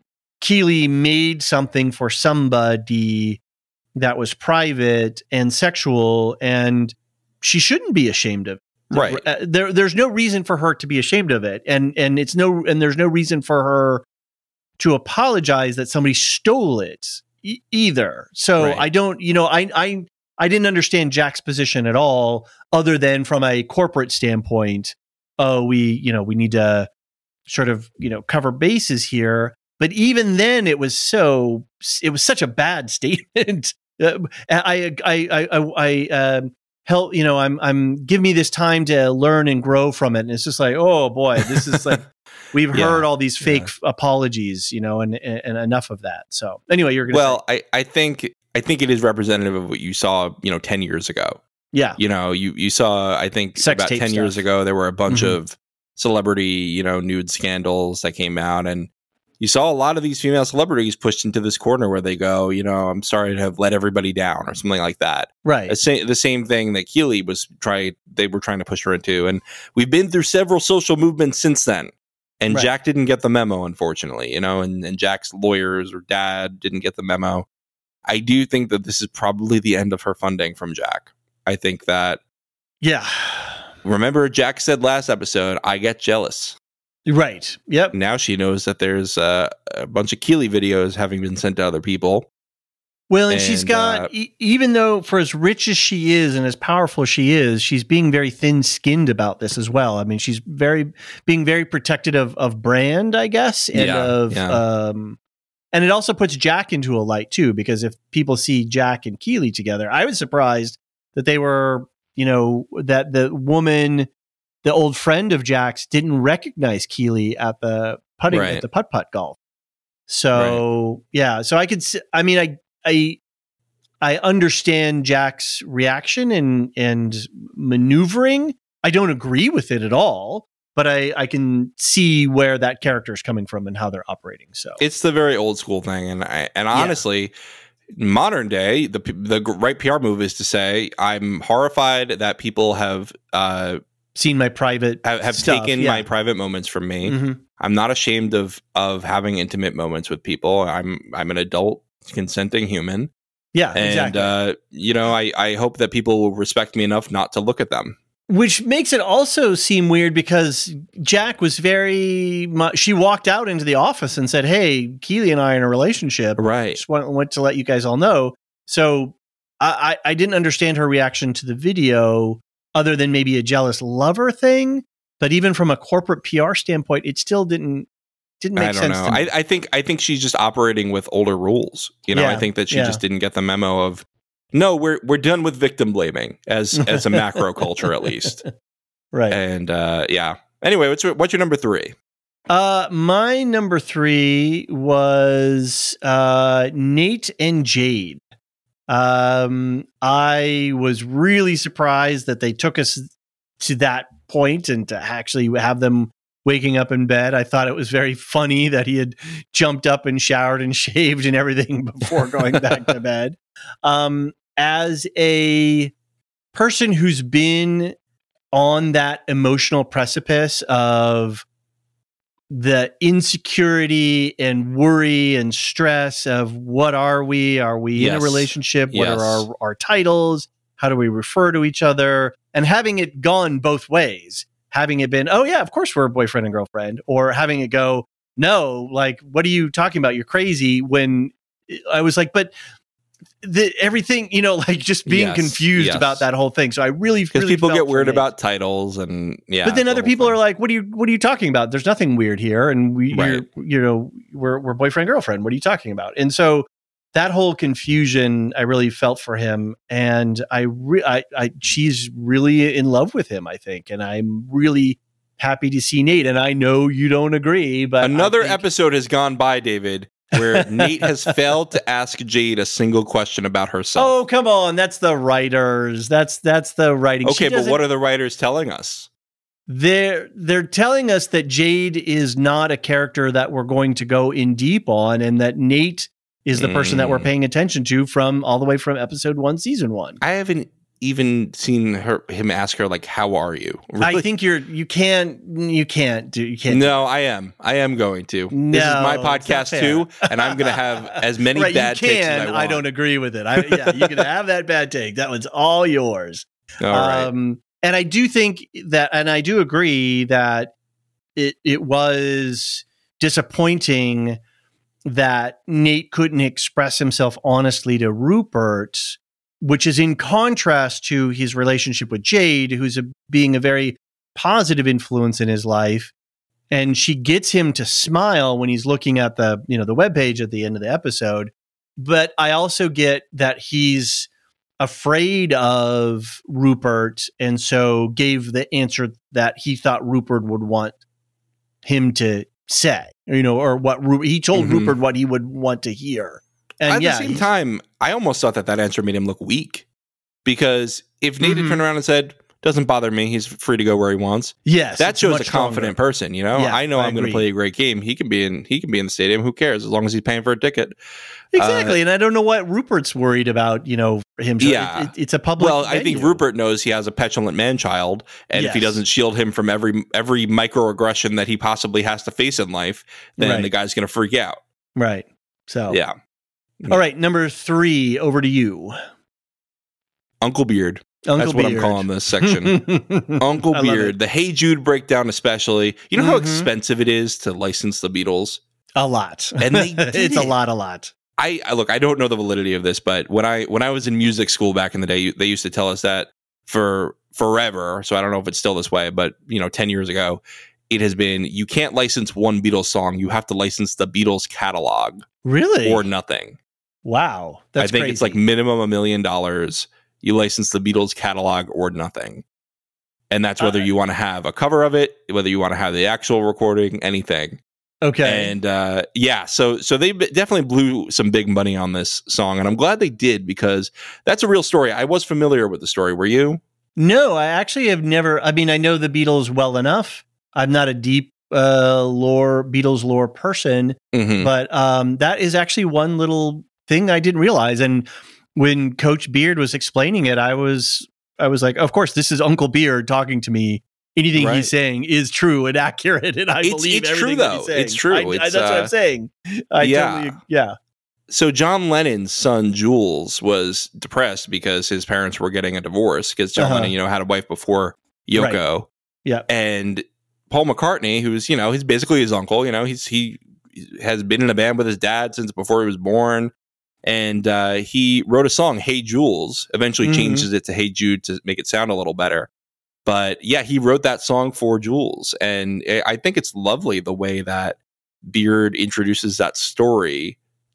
Speaker 4: Keeley made something for somebody that was private and sexual, and she shouldn't be ashamed of it.
Speaker 3: Right.
Speaker 4: Uh, there, there's no reason for her to be ashamed of it, and and it's no, and there's no reason for her to apologize that somebody stole it e- either. So
Speaker 3: Right.
Speaker 4: I don't, you know, I I I didn't understand Jack's position at all, other than from a corporate standpoint. Oh, we, you know, we need to sort of, you know, cover bases here. But even then, it was so, it was such a bad statement. Uh, I, I, I, I, I um, help, you know, I'm, I'm, give me this time to learn and grow from it. And it's just like, oh boy, this is like, we've
Speaker 3: Yeah.
Speaker 4: heard all these fake
Speaker 3: Yeah.
Speaker 4: f- apologies, you know, and, and, and enough of that. So anyway, you're going to
Speaker 3: Well, I, I think I think it is representative of what you saw, you know, ten years ago.
Speaker 4: yeah,
Speaker 3: You know, you you saw, I think
Speaker 4: Sex
Speaker 3: about
Speaker 4: tape
Speaker 3: ten years
Speaker 4: stuff.
Speaker 3: ago, there were a bunch
Speaker 4: Mhm.
Speaker 3: of celebrity, you know, nude scandals that came out, and you saw a lot of these female celebrities pushed into this corner where they go, you know, I'm sorry to have let everybody down or something like that.
Speaker 4: right.
Speaker 3: The same, the same thing that Keeley was trying, they were trying to push her into. And we've been through several social movements since then. And
Speaker 4: Right.
Speaker 3: Jack didn't get the memo, unfortunately, you know, and, and Jack's lawyers or dad didn't get the memo. I do think that this is probably the end of her funding from Jack. I think that,
Speaker 4: Yeah.
Speaker 3: remember, Jack said last episode, I get jealous.
Speaker 4: Right. Yep.
Speaker 3: Now she knows that there's uh, a bunch of Keeley videos having been sent to other people.
Speaker 4: Well, and, she's
Speaker 3: And,
Speaker 4: got,
Speaker 3: uh,
Speaker 4: e- even though for as rich as she is and as powerful she is, she's being very thin skinned about this as well. I mean, she's very, being very protective of, of brand, I guess, and
Speaker 3: Yeah,
Speaker 4: of,
Speaker 3: yeah.
Speaker 4: um, and it also puts Jack into a light too, because if people see Jack and Keeley together, I was surprised that they were, you know, that the woman, the old friend of Jack's, didn't recognize Keeley at the putting
Speaker 3: Right.
Speaker 4: at the putt putt golf. So yeah, so I could, s- I mean, I, I, I understand Jack's reaction and and maneuvering. I don't agree with it at all, but I I can see where that character is coming from and how they're operating. So
Speaker 3: It's the very old school thing. And I, and
Speaker 4: Yeah.
Speaker 3: honestly, modern day, the the right P R move is to say, I'm horrified that people have uh,
Speaker 4: seen my private
Speaker 3: have, have
Speaker 4: stuff,
Speaker 3: taken
Speaker 4: yeah.
Speaker 3: my private moments from me.
Speaker 4: Mhm.
Speaker 3: I'm not ashamed of of having intimate moments with people. I'm I'm an adult, consenting human,
Speaker 4: Yeah,
Speaker 3: and
Speaker 4: exactly.
Speaker 3: uh, you know, I I hope that people will respect me enough not to look at them.
Speaker 4: Which makes it also seem weird because Jack was very much, she walked out into the office and said, "Hey, Keeley and I are in a relationship.
Speaker 3: Right.
Speaker 4: Just want, want to let you guys all know." So I, I I didn't understand her reaction to the video other than maybe a jealous lover thing. But even from a corporate P R standpoint, it still didn't didn't make
Speaker 3: I don't
Speaker 4: sense
Speaker 3: know.
Speaker 4: to me.
Speaker 3: I, I think I think she's just operating with older rules. You know,
Speaker 4: Yeah,
Speaker 3: I think that she
Speaker 4: yeah.
Speaker 3: just didn't get the memo of no, we're we're done with victim blaming as as a macro culture at least.
Speaker 4: Right.
Speaker 3: And uh, yeah. Anyway, what's your, what's your number three?
Speaker 4: Uh, my number three was uh, Nate and Jade. Um, I was really surprised that they took us to that point and to actually have them waking up in bed. I thought it was very funny that he had jumped up and showered and shaved and everything before going back to bed. Um, as a person who's been on that emotional precipice of the insecurity and worry and stress of what are we? Are we
Speaker 3: Yes.
Speaker 4: in a relationship? What
Speaker 3: Yes.
Speaker 4: are our, our titles? How do we refer to each other? And having it gone both ways, having it been, oh yeah, of course we're a boyfriend and girlfriend, or having it go, no, like, what are you talking about? You're crazy. When I was like, but the, everything, you know, like just being
Speaker 3: Yes,
Speaker 4: confused
Speaker 3: yes.
Speaker 4: about that whole thing. So I really,
Speaker 3: Because
Speaker 4: really
Speaker 3: people
Speaker 4: felt
Speaker 3: get
Speaker 4: for
Speaker 3: weird
Speaker 4: Nate.
Speaker 3: about titles and yeah.
Speaker 4: But then
Speaker 3: the
Speaker 4: other
Speaker 3: whole
Speaker 4: people
Speaker 3: thing.
Speaker 4: are like, "What are you? What are you talking about? There's nothing weird here, and we,
Speaker 3: Right.
Speaker 4: you're, you know, we're we're boyfriend girlfriend. What are you talking about?" And so that whole confusion, I really felt for him, and I, re- I, I, she's really in love with him, I think, and I'm really happy to see Nate. And I know you don't agree, but
Speaker 3: Another
Speaker 4: I think-
Speaker 3: episode has gone by, David, where Nate has failed to ask Jade a single question about herself.
Speaker 4: Oh, come on, that's the writers. That's that's the writing. She
Speaker 3: okay, but
Speaker 4: doesn't-
Speaker 3: what are the writers telling us?
Speaker 4: They're they're telling us that Jade is not a character that we're going to go in deep on, and that Nate is the person that we're
Speaker 3: Mm.
Speaker 4: paying attention to from all the way from episode one, season one.
Speaker 3: I haven't even seen her him ask her like, "How are you?"
Speaker 4: I
Speaker 3: Really?
Speaker 4: think you're you can't you can't do you can't.
Speaker 3: No, I am. I am going to. this is
Speaker 4: No,
Speaker 3: my
Speaker 4: it's not
Speaker 3: podcast
Speaker 4: fair.
Speaker 3: too, and I'm going to have as many
Speaker 4: right,
Speaker 3: bad
Speaker 4: you
Speaker 3: takes
Speaker 4: can.
Speaker 3: as I want.
Speaker 4: don't agree with it. I, yeah, you can have that bad take. That one's all yours.
Speaker 3: All right.
Speaker 4: Um, and I do think that, and I do agree that it it was disappointing that Nate couldn't express himself honestly to Rupert, which is in contrast to his relationship with Jade, who's a, being a very positive influence in his life. And she gets him to smile when he's looking at the, you know, the webpage at the end of the episode. But I also get that he's afraid of Rupert, and so gave the answer that he thought Rupert would want him to say, you know, or what Ru- he told
Speaker 3: Mhm.
Speaker 4: Rupert what he would want to hear. And
Speaker 3: At
Speaker 4: yeah,
Speaker 3: the same
Speaker 4: he's-
Speaker 3: time, I almost thought that that answer made him look weak, because if Nate
Speaker 4: Mhm.
Speaker 3: had turned around and said, "Doesn't bother me. He's free to go where he wants,"
Speaker 4: yes,
Speaker 3: that
Speaker 4: it's
Speaker 3: shows
Speaker 4: much
Speaker 3: a confident
Speaker 4: stronger.
Speaker 3: person. You know,
Speaker 4: Yeah,
Speaker 3: I know
Speaker 4: I
Speaker 3: I'm going to
Speaker 4: agree.
Speaker 3: play a great game. He can be in. He can be in the stadium. Who cares? As long as he's paying for a ticket.
Speaker 4: Exactly, and I don't know what Rupert's worried about. You know, him.
Speaker 3: Yeah.
Speaker 4: it, it, it's a public.
Speaker 3: Well, I think
Speaker 4: venue.
Speaker 3: Rupert knows he has a petulant man-child, and if he
Speaker 4: Yes.
Speaker 3: doesn't shield him from every every microaggression that he possibly has to face in life, then
Speaker 4: Right.
Speaker 3: the guy's going to freak out.
Speaker 4: Right. So
Speaker 3: Yeah,
Speaker 4: All right, number three. Over to you,
Speaker 3: Uncle Beard.
Speaker 4: Uncle
Speaker 3: That's what
Speaker 4: Beard.
Speaker 3: I'm calling this section. Uncle
Speaker 4: I love
Speaker 3: Beard,
Speaker 4: it.
Speaker 3: the Hey Jude breakdown, especially. You know how
Speaker 4: Mhm.
Speaker 3: expensive it is to license the Beatles?
Speaker 4: A lot,
Speaker 3: And they did
Speaker 4: it's a
Speaker 3: it.
Speaker 4: lot, a lot.
Speaker 3: I, I look, I don't know the validity of this, but when I when I was in music school back in the day, you- they used to tell us that for forever. So I don't know if it's still this way, but you know, ten years ago, it has been you can't license one Beatles song; you have to license the Beatles catalog
Speaker 4: Really?
Speaker 3: or nothing.
Speaker 4: Wow, that's
Speaker 3: I think
Speaker 4: crazy.
Speaker 3: it's like minimum a million dollars. You license the Beatles catalog or nothing. And that's whether
Speaker 4: Uh,
Speaker 3: you want to have a cover of it, whether you want to have the actual recording, anything.
Speaker 4: okay.
Speaker 3: And uh, yeah, so so they b- definitely blew some big money on this song, and I'm glad they did, because that's a real story. I was familiar with the story. Were you?
Speaker 4: No, I actually have never. I mean, I know the Beatles well enough. I'm not a deep uh, lore Beatles lore person,
Speaker 3: Mhm.
Speaker 4: but um, that is actually one little thing I didn't realize. And when Coach Beard was explaining it, I was I was like, of course, this is Uncle Beard talking to me. Anything
Speaker 3: Right.
Speaker 4: he's saying is true and accurate, and I
Speaker 3: It's-
Speaker 4: believe
Speaker 3: it's true,
Speaker 4: everything that
Speaker 3: though.
Speaker 4: he's saying.
Speaker 3: It's true.
Speaker 4: I, I-
Speaker 3: It's,
Speaker 4: that's what
Speaker 3: uh,
Speaker 4: I'm saying. I
Speaker 3: yeah.
Speaker 4: totally, yeah.
Speaker 3: So John Lennon's son Jules was depressed because his parents were getting a divorce, because John
Speaker 4: Uh-huh.
Speaker 3: Lennon, you know, had a wife before Yoko.
Speaker 4: Yeah.
Speaker 3: And Paul McCartney, who's, you know, he's basically his uncle, you know, he's he has been in a band with his dad since before he was born. And uh, he wrote a song, Hey Jules, eventually
Speaker 4: Mhm.
Speaker 3: changes it to Hey Jude to make it sound a little better. But yeah, he wrote that song for Jules. And I I think it's lovely the way that Beard introduces that story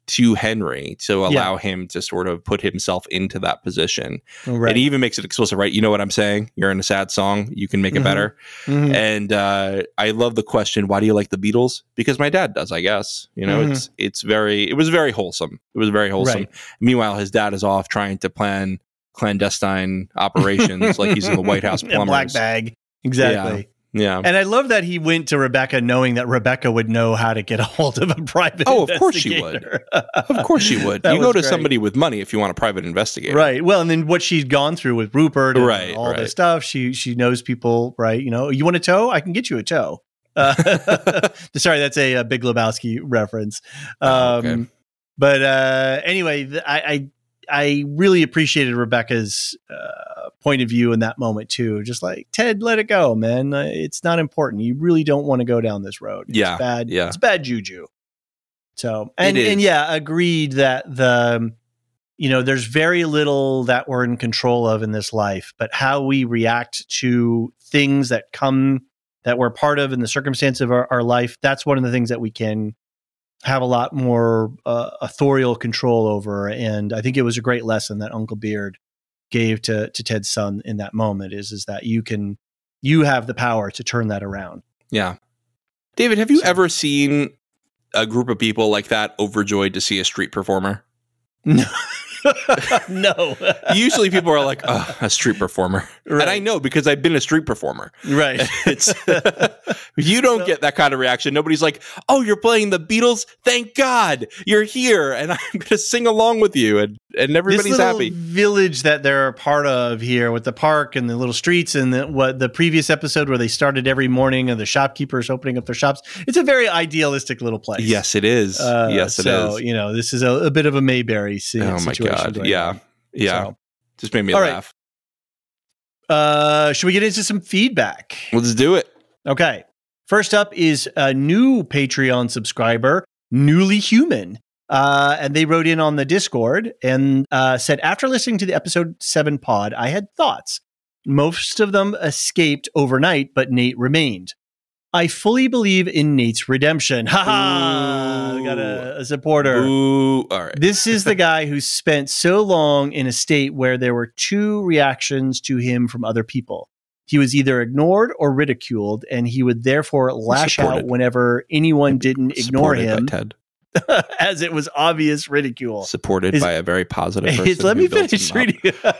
Speaker 3: to Henry to allow yeah. him to sort of put himself into that position. Right. And he even makes it explicit, right? You know what I'm saying? You're in a sad song. You can make it mm-hmm. better. Mm-hmm. And uh, I love the question, why do you like the Beatles? Because my dad does, I guess. You know, mm-hmm. it's it's very, it was very wholesome. It was very wholesome. Right. Meanwhile, his dad is off trying to plan clandestine operations like he's in the White House plumbers.
Speaker 4: Black bag. Exactly.
Speaker 3: Yeah. Yeah.
Speaker 4: And I love that he went to Rebecca knowing that Rebecca would know how to get a hold of a private
Speaker 3: oh, of course she would. Of course she would. You go to great. somebody with money if you want a private investigator.
Speaker 4: Right. Well, and then what she's gone through with Rupert and
Speaker 3: right,
Speaker 4: all
Speaker 3: right.
Speaker 4: this stuff, she she knows people, right? You know, you want a tow? I can get you a tow. Uh, sorry, that's a, a Big Lebowski reference. Um, oh, okay. But uh, anyway, I, I I really appreciated Rebecca's uh, point of view in that moment too. Just like, Ted, let it go, man. Uh, it's not important. You really don't want to go down this road. It's
Speaker 3: yeah,
Speaker 4: bad.
Speaker 3: Yeah.
Speaker 4: It's bad juju. So, and, and yeah, agreed that the, you know, there's very little that we're in control of in this life, but how we react to things that come, that we're part of in the circumstance of our, our life, that's one of the things that we can have a lot more uh, authorial control over. And I think it was a great lesson that Uncle Beard gave to to Ted's son in that moment is, is that you can, you have the power to turn that around.
Speaker 3: Yeah. David, have you so, ever seen a group of people like that overjoyed to see a street performer?
Speaker 4: No. No.
Speaker 3: Usually people are like, oh, a street performer. Right. And I know because I've been a street performer.
Speaker 4: Right.
Speaker 3: It's you don't so, get that kind of reaction. Nobody's like, oh, you're playing the Beatles? Thank God you're here. And I'm going to sing along with you. And, and everybody's
Speaker 4: this little
Speaker 3: happy.
Speaker 4: Village that they're a part of here with the park and the little streets and the, what the previous episode where they started every morning and the shopkeepers opening up their shops. It's a very idealistic little place.
Speaker 3: Yes, it is. Uh, yes, it
Speaker 4: so,
Speaker 3: is.
Speaker 4: You know, this is a, a bit of a Mayberry scene.
Speaker 3: Oh my God. Yeah. On. Yeah. So, just made me
Speaker 4: all
Speaker 3: laugh.
Speaker 4: Right. Uh, should we get into some feedback?
Speaker 3: Let's do it.
Speaker 4: Okay. First up is a new Patreon subscriber, Newly Human. Uh, and they wrote in on the Discord and uh, said, after listening to the episode seven pod, I had thoughts. Most of them escaped overnight, but Nate remained. I fully believe in Nate's redemption. Ha ha! We got a, a supporter.
Speaker 3: Ooh. All right.
Speaker 4: This is the guy who spent so long in a state where there were two reactions to him from other people. He was either ignored or ridiculed, and he would therefore lash Supported. out whenever anyone didn't ignore
Speaker 3: Supported
Speaker 4: him.
Speaker 3: By Ted.
Speaker 4: As it was obvious ridicule.
Speaker 3: Supported his, by a very positive person.
Speaker 4: His, let me finish reading.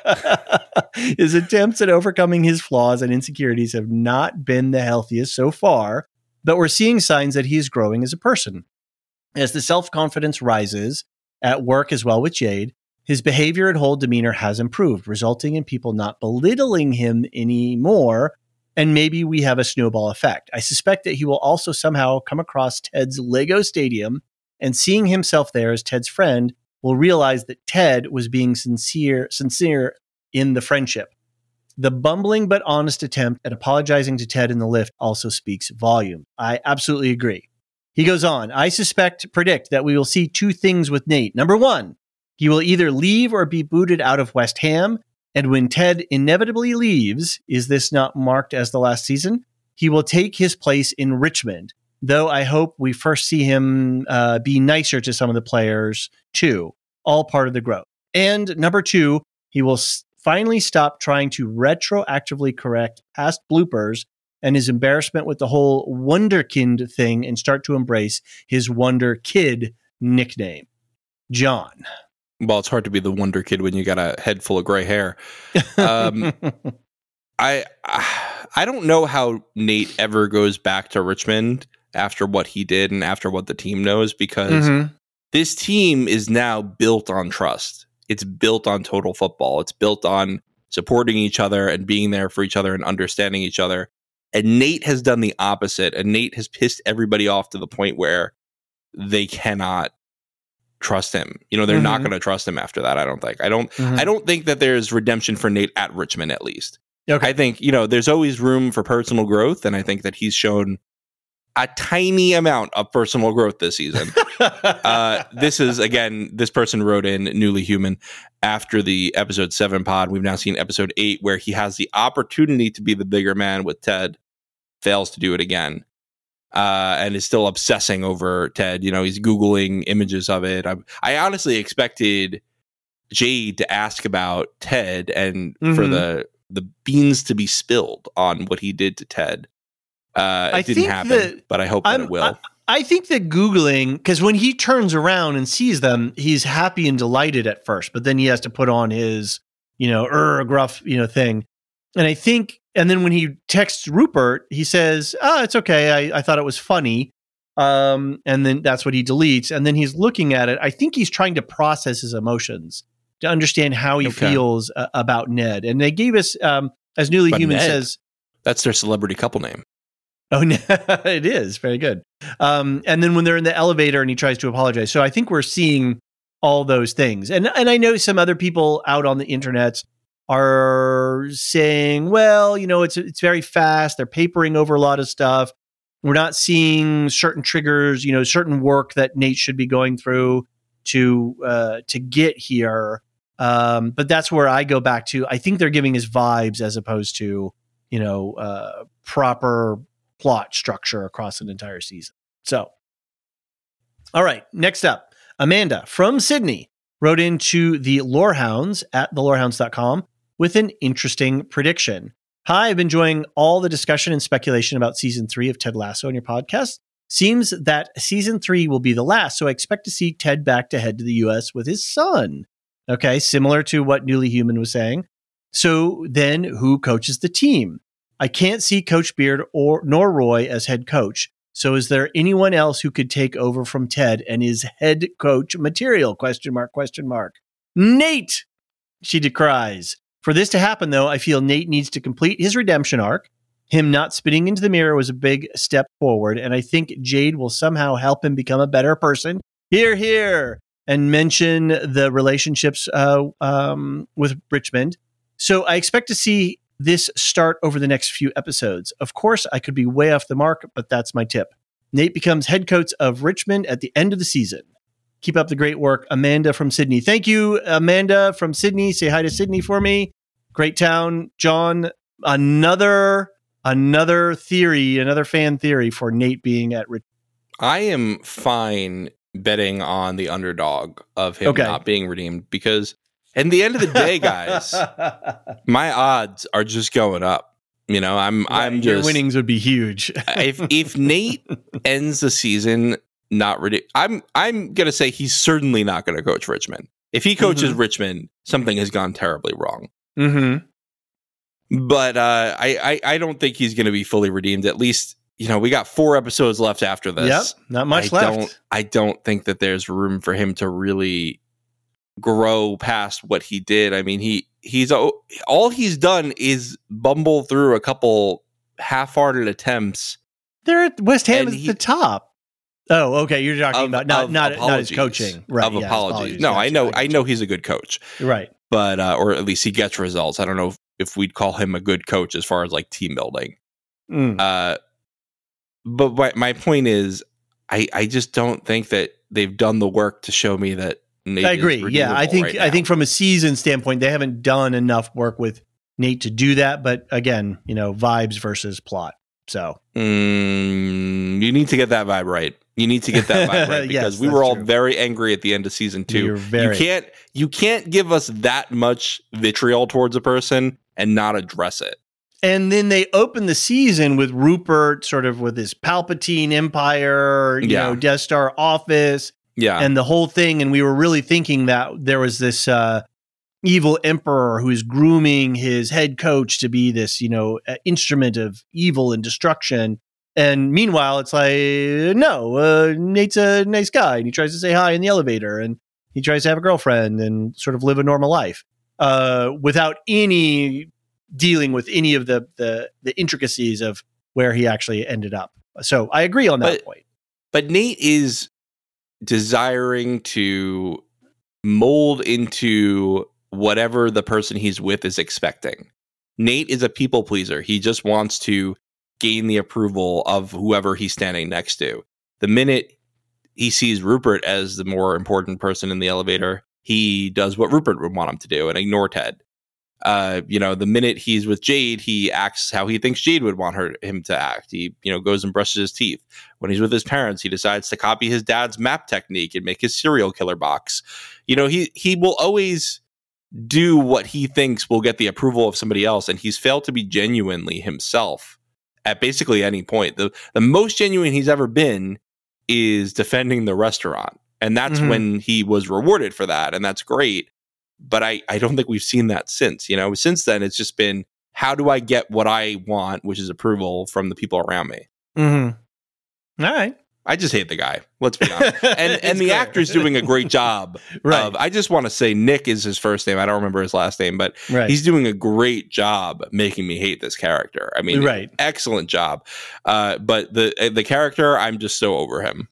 Speaker 4: His attempts at overcoming his flaws and insecurities have not been the healthiest so far, but we're seeing signs that he is growing as a person. As the self-confidence rises, at work as well with Jade, his behavior and whole demeanor has improved, resulting in people not belittling him anymore, and maybe we have a snowball effect. I suspect that he will also somehow come across Ted's Lego Stadium, and seeing himself there as Ted's friend will realize that Ted was being sincere, sincere in the friendship. The bumbling but honest attempt at apologizing to Ted in the lift also speaks volume. I absolutely agree. He goes on, I suspect, predict that we will see two things with Nate. Number one, he will either leave or be booted out of West Ham. And when Ted inevitably leaves, is this not marked as the last season? He will take his place in Richmond. Though I hope we first see him uh, be nicer to some of the players too, all part of the growth. And number two, he will s- finally stop trying to retroactively correct past bloopers and his embarrassment with the whole Wonderkind thing and start to embrace his Wonder Kid nickname. John.
Speaker 3: Well, it's hard to be the Wonder Kid when you got a head full of gray hair. Um, I I don't know how Nate ever goes back to Richmond after what he did and after what the team knows, because mm-hmm. this team is now built on trust. It's built on total football. It's built on supporting each other and being there for each other and understanding each other. And Nate has done the opposite. And Nate has pissed everybody off to the point where they cannot trust him. You know, they're mm-hmm. not going to trust him after that. I don't think. I don't. Mm-hmm. I don't think that there's redemption for Nate at Richmond, at least. Okay. I think, you know, there's always room for personal growth, and I think that he's shown a tiny amount of personal growth this season. uh, this is, again, this person wrote in Newly Human after the episode seven pod. We've now seen episode eight, where he has the opportunity to be the bigger man with Ted, fails to do it again. uh, and is still obsessing over Ted. You know, he's Googling images of it. I, I honestly expected Jade to ask about Ted and mm-hmm. for the the beans to be spilled on what he did to Ted. Uh, it I didn't happen, that, but I hope that I'm, it will.
Speaker 4: I, I think that Googling, because when he turns around and sees them, he's happy and delighted at first, but then he has to put on his, you know, er, gruff, you know, thing. And I think, and then when he texts Rupert, he says, oh, it's okay. I, I thought it was funny. Um, and then that's what he deletes. And then he's looking at it. I think he's trying to process his emotions to understand how he okay. feels uh, about Ned. And they gave us, um, as Newly but Human Ned, says,
Speaker 3: that's their celebrity couple name.
Speaker 4: Oh, no, it is very good. Um, and then when they're in the elevator and he tries to apologize. So I think we're seeing all those things. And and I know some other people out on the internet are saying, well, you know, it's it's very fast. They're papering over a lot of stuff. We're not seeing certain triggers, you know, certain work that Nate should be going through to uh, to get here. Um, but that's where I go back to. I think they're giving us vibes as opposed to, you know, uh, proper plot structure across an entire season. So, all right, next up, Amanda from Sydney wrote into the Lorehounds at the lorehounds dot com with an interesting prediction. Hi, I've been enjoying all the discussion and speculation about season three of Ted Lasso in your podcast. Seems that season three will be the last, so I expect to see Ted back to head to the U S with his son. Okay, similar to what Newly Human was saying. So then who coaches the team? I can't see Coach Beard or nor Roy as head coach. So is there anyone else who could take over from Ted and is head coach material? Question mark, question mark. Nate, she decries. For this to happen, though, I feel Nate needs to complete his redemption arc. Him not spitting into the mirror was a big step forward, and I think Jade will somehow help him become a better person. Hear, hear, and mention the relationships uh, um, with Richmond. So I expect to see this start over the next few episodes. Of course, I could be way off the mark, but that's my tip. Nate becomes head coach of Richmond at the end of the season. Keep up the great work, Amanda from Sydney. Thank you, Amanda from Sydney. Say hi to Sydney for me. Great town. John, another another theory, another fan theory for Nate being at Richmond.
Speaker 3: I am fine betting on the underdog of him okay. not being redeemed because at the end of the day, guys, my odds are just going up. You know, I'm right, I'm
Speaker 4: your
Speaker 3: just
Speaker 4: winnings would be huge.
Speaker 3: if if Nate ends the season not ready, I'm I'm gonna say he's certainly not gonna coach Richmond. If he coaches mm-hmm. Richmond, something has gone terribly wrong.
Speaker 4: Mm-hmm.
Speaker 3: But uh, I, I I don't think he's gonna be fully redeemed. At least, you know, we got four episodes left after this.
Speaker 4: Yep, not much
Speaker 3: I
Speaker 4: left.
Speaker 3: Don't, I don't think that there's room for him to really grow past what he did. I mean, he he's all he's done is bumble through a couple half-hearted attempts.
Speaker 4: They're at West Ham at the top. Oh, okay. You're talking
Speaker 3: of,
Speaker 4: about not not, not his coaching, right?
Speaker 3: Of
Speaker 4: yeah,
Speaker 3: apologies.
Speaker 4: apologies.
Speaker 3: No,
Speaker 4: gotcha,
Speaker 3: I know.
Speaker 4: I,
Speaker 3: I know he's a good coach,
Speaker 4: right?
Speaker 3: But uh, or at least he gets results. I don't know if, if we'd call him a good coach as far as like team building.
Speaker 4: Mm.
Speaker 3: Uh, but my, my point is, I I just don't think that they've done the work to show me that. Nate
Speaker 4: I agree. Yeah, I think
Speaker 3: right
Speaker 4: I think from a season standpoint, they haven't done enough work with Nate to do that. But again, you know, vibes versus plot. So
Speaker 3: mm, you need to get that vibe right. You need to get that vibe right because
Speaker 4: yes,
Speaker 3: we were all
Speaker 4: true.
Speaker 3: very angry at the end of season two.
Speaker 4: Very-
Speaker 3: you can't you can't give us that much vitriol towards a person and not address it.
Speaker 4: And then they open the season with Rupert, sort of with his Palpatine Empire, you
Speaker 3: yeah.
Speaker 4: know, Death Star office.
Speaker 3: Yeah.
Speaker 4: And the whole thing. And we were really thinking that there was this uh, evil emperor who's grooming his head coach to be this, you know, instrument of evil and destruction. And meanwhile, it's like, no, uh, Nate's a nice guy. And he tries to say hi in the elevator. And he tries to have a girlfriend and sort of live a normal life uh, without any dealing with any of the, the, the intricacies of where he actually ended up. So I agree on that
Speaker 3: but,
Speaker 4: point.
Speaker 3: But Nate is desiring to mold into whatever the person he's with is expecting. Nate is a people pleaser. He just wants to gain the approval of whoever he's standing next to. The minute he sees Rupert as the more important person in the elevator, he does what Rupert would want him to do and ignore Ted. Uh, you know, the minute he's with Jade, he acts how he thinks Jade would want her him to act. He, you know, goes and brushes his teeth. When he's with his parents, he decides to copy his dad's map technique and make his serial killer box. You know, he he will always do what he thinks will get the approval of somebody else, and he's failed to be genuinely himself at basically any point. The the most genuine he's ever been is defending the restaurant, and that's mm-hmm. when he was rewarded for that, and that's great. But I, I don't think we've seen that since. You know, since then, it's just been, how do I get what I want, which is approval from the people around me?
Speaker 4: Mm-hmm. All right.
Speaker 3: I just hate the guy. Let's be honest. And and the clear. actor's doing a great job.
Speaker 4: Right.
Speaker 3: Of, I just want to say Nick is his first name. I don't remember his last name, but right. he's doing a great job making me hate this character. I mean,
Speaker 4: right.
Speaker 3: excellent job. Uh, but the the character, I'm just so over him.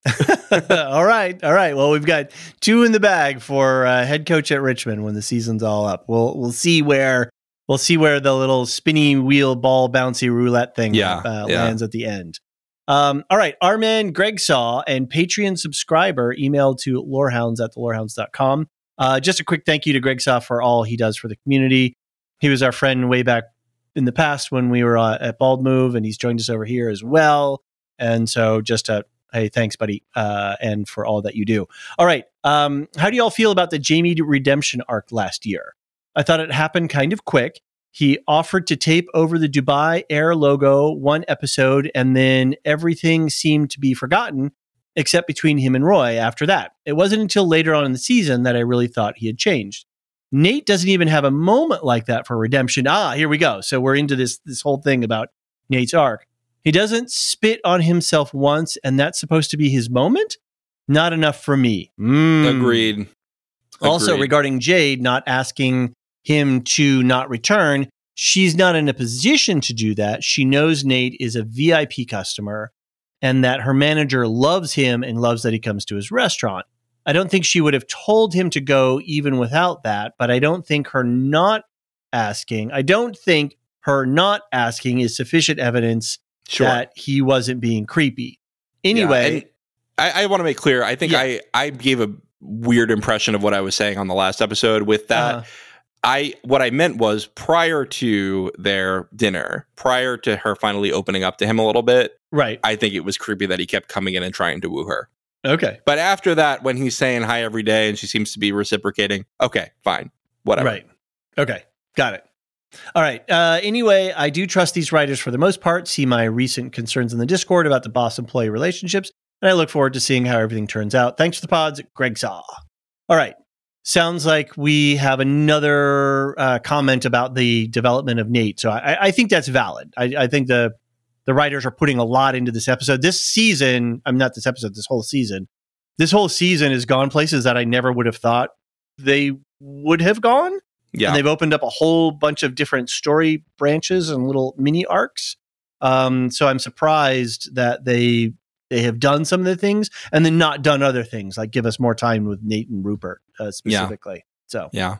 Speaker 4: all right, all right. Well, we've got two in the bag for uh, head coach at Richmond when the season's all up. We'll we'll see where we'll see where the little spinny wheel ball bouncy roulette thing
Speaker 3: yeah,
Speaker 4: uh,
Speaker 3: yeah.
Speaker 4: lands at the end. Um, all right. Our man Greg Saw and Patreon subscriber emailed to lorehounds at the lorehounds dot com. Uh, just a quick thank you to Greg Saw for all he does for the community. He was our friend way back in the past when we were uh, at Bald Move, and he's joined us over here as well. And so just a, hey, thanks, buddy, uh, and for all that you do. All right. Um, how do you all feel about the Jamie redemption arc last year? I thought it happened kind of quick. He offered to tape over the Dubai Air logo one episode, and then everything seemed to be forgotten, except between him and Roy after that. It wasn't until later on in the season that I really thought he had changed. Nate doesn't even have a moment like that for redemption. Ah, here we go. So we're into this, this whole thing about Nate's arc. He doesn't spit on himself once, and that's supposed to be his moment? Not enough for me. Mm.
Speaker 3: Agreed.
Speaker 4: Also,
Speaker 3: Agreed.
Speaker 4: regarding Jade not asking him to not return, she's not in a position to do that. She knows Nate is a V I P customer and that her manager loves him and loves that he comes to his restaurant. I don't think she would have told him to go even without that, but I don't think her not asking, I don't think her not asking is sufficient evidence sure. that he wasn't being creepy. Anyway.
Speaker 3: Yeah, I, I want to make clear, I think yeah. I, I gave a weird impression of what I was saying on the last episode with that. Uh-huh. I what I meant was prior to their dinner, prior to her finally opening up to him a little bit,
Speaker 4: right?
Speaker 3: I think it was creepy that he kept coming in and trying to woo her.
Speaker 4: Okay.
Speaker 3: But after that, when he's saying hi every day and she seems to be reciprocating, okay, fine, whatever.
Speaker 4: Right. Okay. Got it. All right. Uh, anyway, I do trust these writers for the most part. See my recent concerns in the Discord about the boss-employee relationships, and I look forward to seeing how everything turns out. Thanks for the pods, Greg Saw. All right. Sounds like we have another uh, comment about the development of Nate. So I, I think that's valid. I, I think the the writers are putting a lot into this episode. This season, I'm not this episode, this whole season. This whole season has gone places that I never would have thought they would have gone.
Speaker 3: Yeah.
Speaker 4: And they've opened up a whole bunch of different story branches and little mini arcs. Um, so I'm surprised that they they have done some of the things and then not done other things, like give us more time with Nate and Rupert uh, specifically. Yeah. So,
Speaker 3: yeah.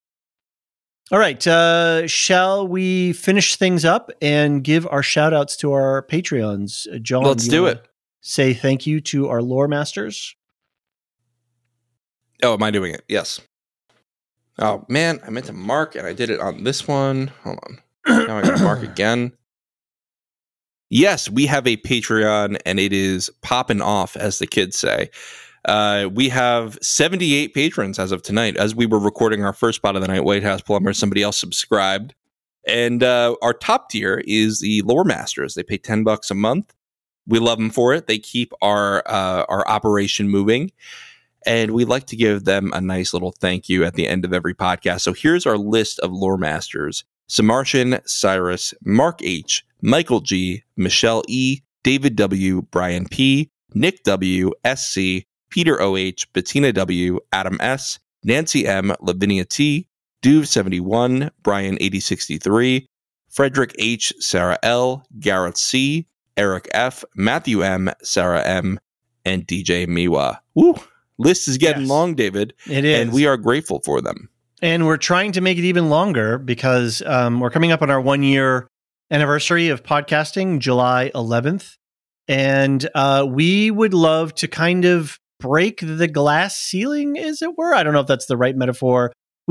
Speaker 4: All right. Uh, shall we finish things up and give our shout outs to our Patreons? Uh, John,
Speaker 3: let's do it.
Speaker 4: Say thank you to our lore masters.
Speaker 3: Oh, am I doing it? Yes. Oh man, I meant to mark and I did it on this one. Hold on. Now I gotta mark again. Yes, we have a Patreon and it is popping off, as the kids say. Uh, we have seventy-eight patrons as of tonight. As we were recording our first spot of the night, White House Plumber, somebody else subscribed. And uh, our top tier is the Lore Masters. They pay ten bucks a month. We love them for it. They keep our uh, our operation moving. And we like to give them a nice little thank you at the end of every podcast. So here's our list of Lore Masters. Samartian, Cyrus, Mark H., Michael G., Michelle E., David W., Brian P., Nick W., S C., Peter O H., Bettina W., Adam S., Nancy M., Lavinia T., Duve seventy-one, Brian eighty sixty-three, Frederick H., Sarah L., Garrett C., Eric F., Matthew M., Sarah M., and D J Miwa. Woo! List is getting yes. long, David.
Speaker 4: It is.
Speaker 3: And we are grateful for them.
Speaker 4: And we're trying to make it even longer because um, we're coming up on our one year anniversary of podcasting, July eleventh. And uh, we would love to kind of break the glass ceiling, as it were. I don't know if that's the right metaphor.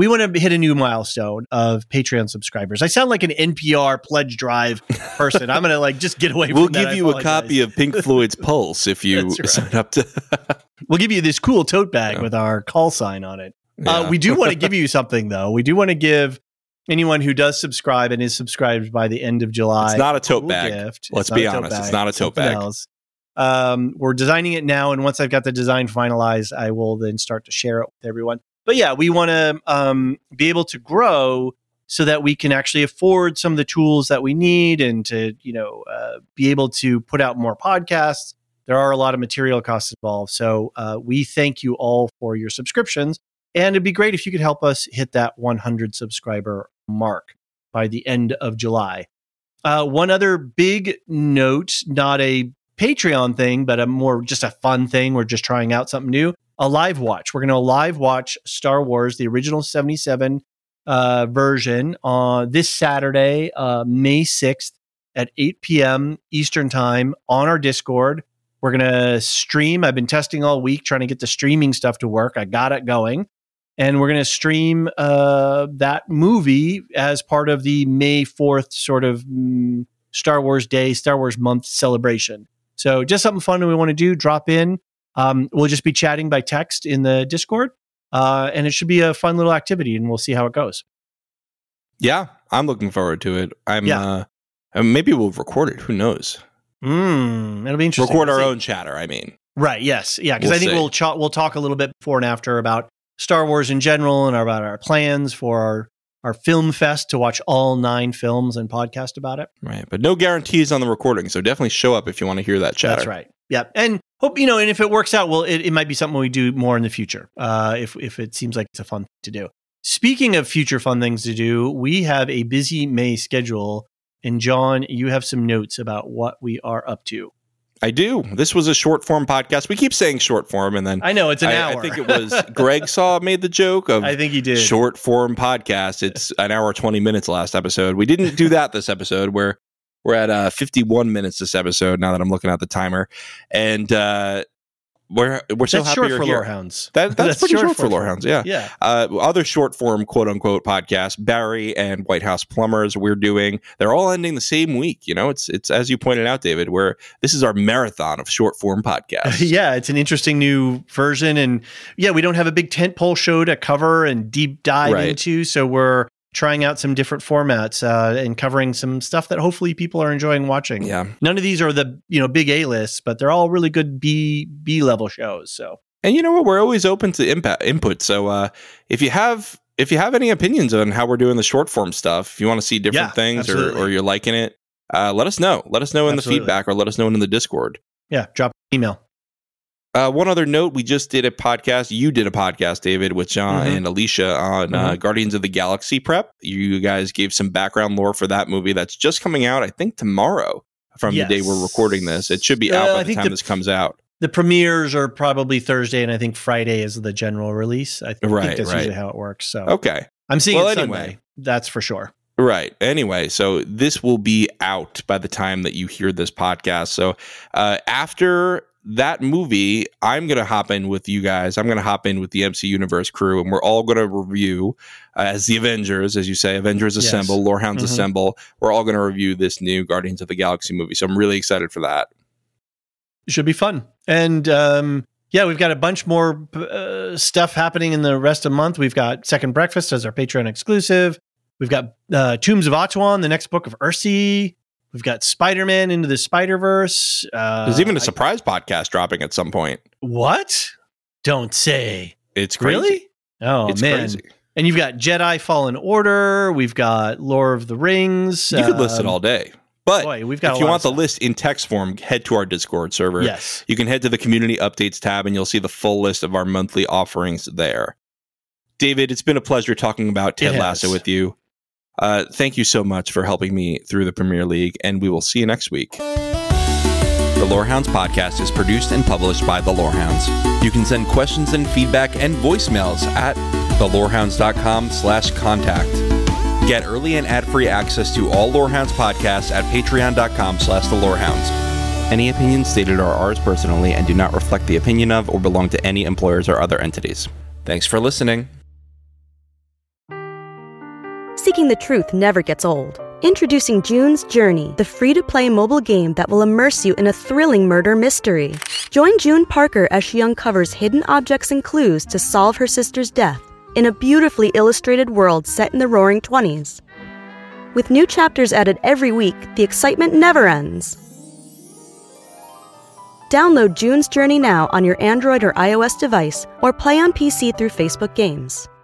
Speaker 4: we want to hit a new milestone of Patreon subscribers. I sound like an N P R pledge drive person. I'm going to like just get away from
Speaker 3: we'll
Speaker 4: that.
Speaker 3: We'll give you a copy of Pink Floyd's Pulse if you right. sign up to.
Speaker 4: We'll give you this cool tote bag yeah. with our call sign on it. Yeah. Uh, we do want to give you something, though. We do want to give anyone who does subscribe and is subscribed by the end of July.
Speaker 3: It's not a tote bag. Gift. Let's be honest. Bag. It's not a tote bag.
Speaker 4: Else. Um, we're designing it now, and once I've got the design finalized, I will then start to share it with everyone. But yeah, we want to um, be able to grow so that we can actually afford some of the tools that we need, and to you know uh, be able to put out more podcasts. There are a lot of material costs involved, so uh, we thank you all for your subscriptions. And it'd be great if you could help us hit that one hundred subscriber mark by the end of July. Uh, one other big note, not a Patreon thing, but a more just a fun thing. We're just trying out something new. A live watch. We're going to live watch Star Wars, the original seventy-seven uh, version, on this Saturday, uh, May sixth at eight p.m. Eastern Time on our Discord. We're going to stream. I've been testing all week trying to get the streaming stuff to work. I got it going. And we're going to stream uh, that movie as part of the May fourth sort of mm, Star Wars Day, Star Wars Month celebration. So just something fun that we want to do. Drop in. Um, we'll just be chatting by text in the Discord. Uh, and it should be a fun little activity, and we'll see how it goes.
Speaker 3: Yeah, I'm looking forward to it. I'm. Yeah. Uh, maybe we'll record it. Who knows?
Speaker 4: Mm, it'll be interesting.
Speaker 3: Record
Speaker 4: we'll
Speaker 3: our
Speaker 4: see.
Speaker 3: own chatter, I mean.
Speaker 4: Right, yes. Yeah, because we'll I think
Speaker 3: see.
Speaker 4: we'll, ch- we'll talk a little bit before and after about Star Wars in general and about our plans for our, our film fest to watch all nine films and podcast about it.
Speaker 3: Right. But no guarantees on the recording. So definitely show up if you want to hear that chatter.
Speaker 4: That's right. Yeah. And hope, you know, and if it works out, well, it, it might be something we do more in the future. Uh, if, if it seems like it's a fun thing to do. Speaking of future fun things to do, we have a busy May schedule. And John, you have some notes about what we are up to.
Speaker 3: I do. This was a short form podcast. We keep saying short form, and then
Speaker 4: I know it's an
Speaker 3: I,
Speaker 4: hour.
Speaker 3: I think it was Greg Saw made the joke of
Speaker 4: I think he did.
Speaker 3: Short form podcast. It's an hour twenty minutes last episode. We didn't do that this episode. We're we're at uh, fifty-one minutes this episode. Now that I'm looking at the timer, and uh, we're we're so
Speaker 4: that's
Speaker 3: happy
Speaker 4: short
Speaker 3: you're
Speaker 4: for
Speaker 3: here.
Speaker 4: Lorehounds.
Speaker 3: That, that's, that's pretty short, short for Lorehounds. Yeah.
Speaker 4: Yeah.
Speaker 3: Uh, other short form, quote unquote, podcasts, Barry and White House Plumbers, we're doing. They're all ending the same week. You know, it's it's as you pointed out, David. Where this is our marathon of short form podcasts.
Speaker 4: Yeah, it's an interesting new version, and yeah, we don't have a big tentpole show to cover and deep dive
Speaker 3: right.
Speaker 4: into, so we're trying out some different formats uh, and covering some stuff that hopefully people are enjoying watching.
Speaker 3: Yeah.
Speaker 4: None of these are the, you know, big A lists, but they're all really good B B level shows. So,
Speaker 3: and you know what? We're always open to impact input. So uh, if you have if you have any opinions on how we're doing the short form stuff, if you want to see different
Speaker 4: yeah,
Speaker 3: things or, or you're liking it, uh, let us know. Let us know in absolutely. the feedback, or let us know in the Discord.
Speaker 4: Yeah. Drop an email.
Speaker 3: Uh, one other note, we just did a podcast. You did a podcast, David, with John mm-hmm. and Alicia on mm-hmm. uh, Guardians of the Galaxy prep. You guys gave some background lore for that movie that's just coming out, I think, tomorrow from yes. the day we're recording this. It should be out uh, by I the time the, this comes out.
Speaker 4: The premieres are probably Thursday, and I think Friday is the general release. I th-
Speaker 3: right,
Speaker 4: think that's
Speaker 3: right.
Speaker 4: usually how it works. So
Speaker 3: okay.
Speaker 4: I'm seeing
Speaker 3: well,
Speaker 4: it
Speaker 3: anyway.
Speaker 4: Sunday. That's for sure.
Speaker 3: Right. Anyway, so this will be out by the time that you hear this podcast. So uh, after that movie, I'm going to hop in with you guys. I'm going to hop in with the M C Universe crew, and we're all going to review uh, as the Avengers, as you say, Avengers yes. Assemble, Lorehounds mm-hmm. Assemble. We're all going to review this new Guardians of the Galaxy movie. So I'm really excited for that.
Speaker 4: It should be fun. And um, yeah, we've got a bunch more uh, stuff happening in the rest of the month. We've got Second Breakfast as our Patreon exclusive. We've got uh, Tombs of Atuan, the next book of Ursi. We've got Spider-Man Into the Spider-Verse. Uh,
Speaker 3: There's even a surprise I, podcast dropping at some point.
Speaker 4: What? Don't say.
Speaker 3: It's crazy.
Speaker 4: Really? Oh,
Speaker 3: it's
Speaker 4: man.
Speaker 3: Crazy.
Speaker 4: And you've got Jedi Fallen Order. We've got Lore of the Rings.
Speaker 3: You um, could list it all day. But
Speaker 4: boy, we've got
Speaker 3: if you want the list in text form, head to our Discord server.
Speaker 4: Yes.
Speaker 3: You can head to the Community Updates tab, and you'll see the full list of our monthly offerings there. David, it's been a pleasure talking about Ted Lasso with you. Uh, thank you so much for helping me through the Premier League, and we will see you next week. The Lorehounds podcast is produced and published by The Lorehounds. You can send questions and feedback and voicemails at thelorehounds.com slash contact. Get early and ad-free access to all Lorehounds podcasts at patreon.com slash The Lorehounds. Any opinions stated are ours personally and do not reflect the opinion of or belong to any employers or other entities. Thanks for listening.
Speaker 5: seeking the truth never gets old. Introducing June's Journey, the free-to-play mobile game that will immerse you in a thrilling murder mystery. Join June Parker as she uncovers hidden objects and clues to solve her sister's death in a beautifully illustrated world set in the Roaring Twenties. With new chapters added every week, the excitement never ends. Download June's Journey now on your Android or iOS device, or play on P C through Facebook Games.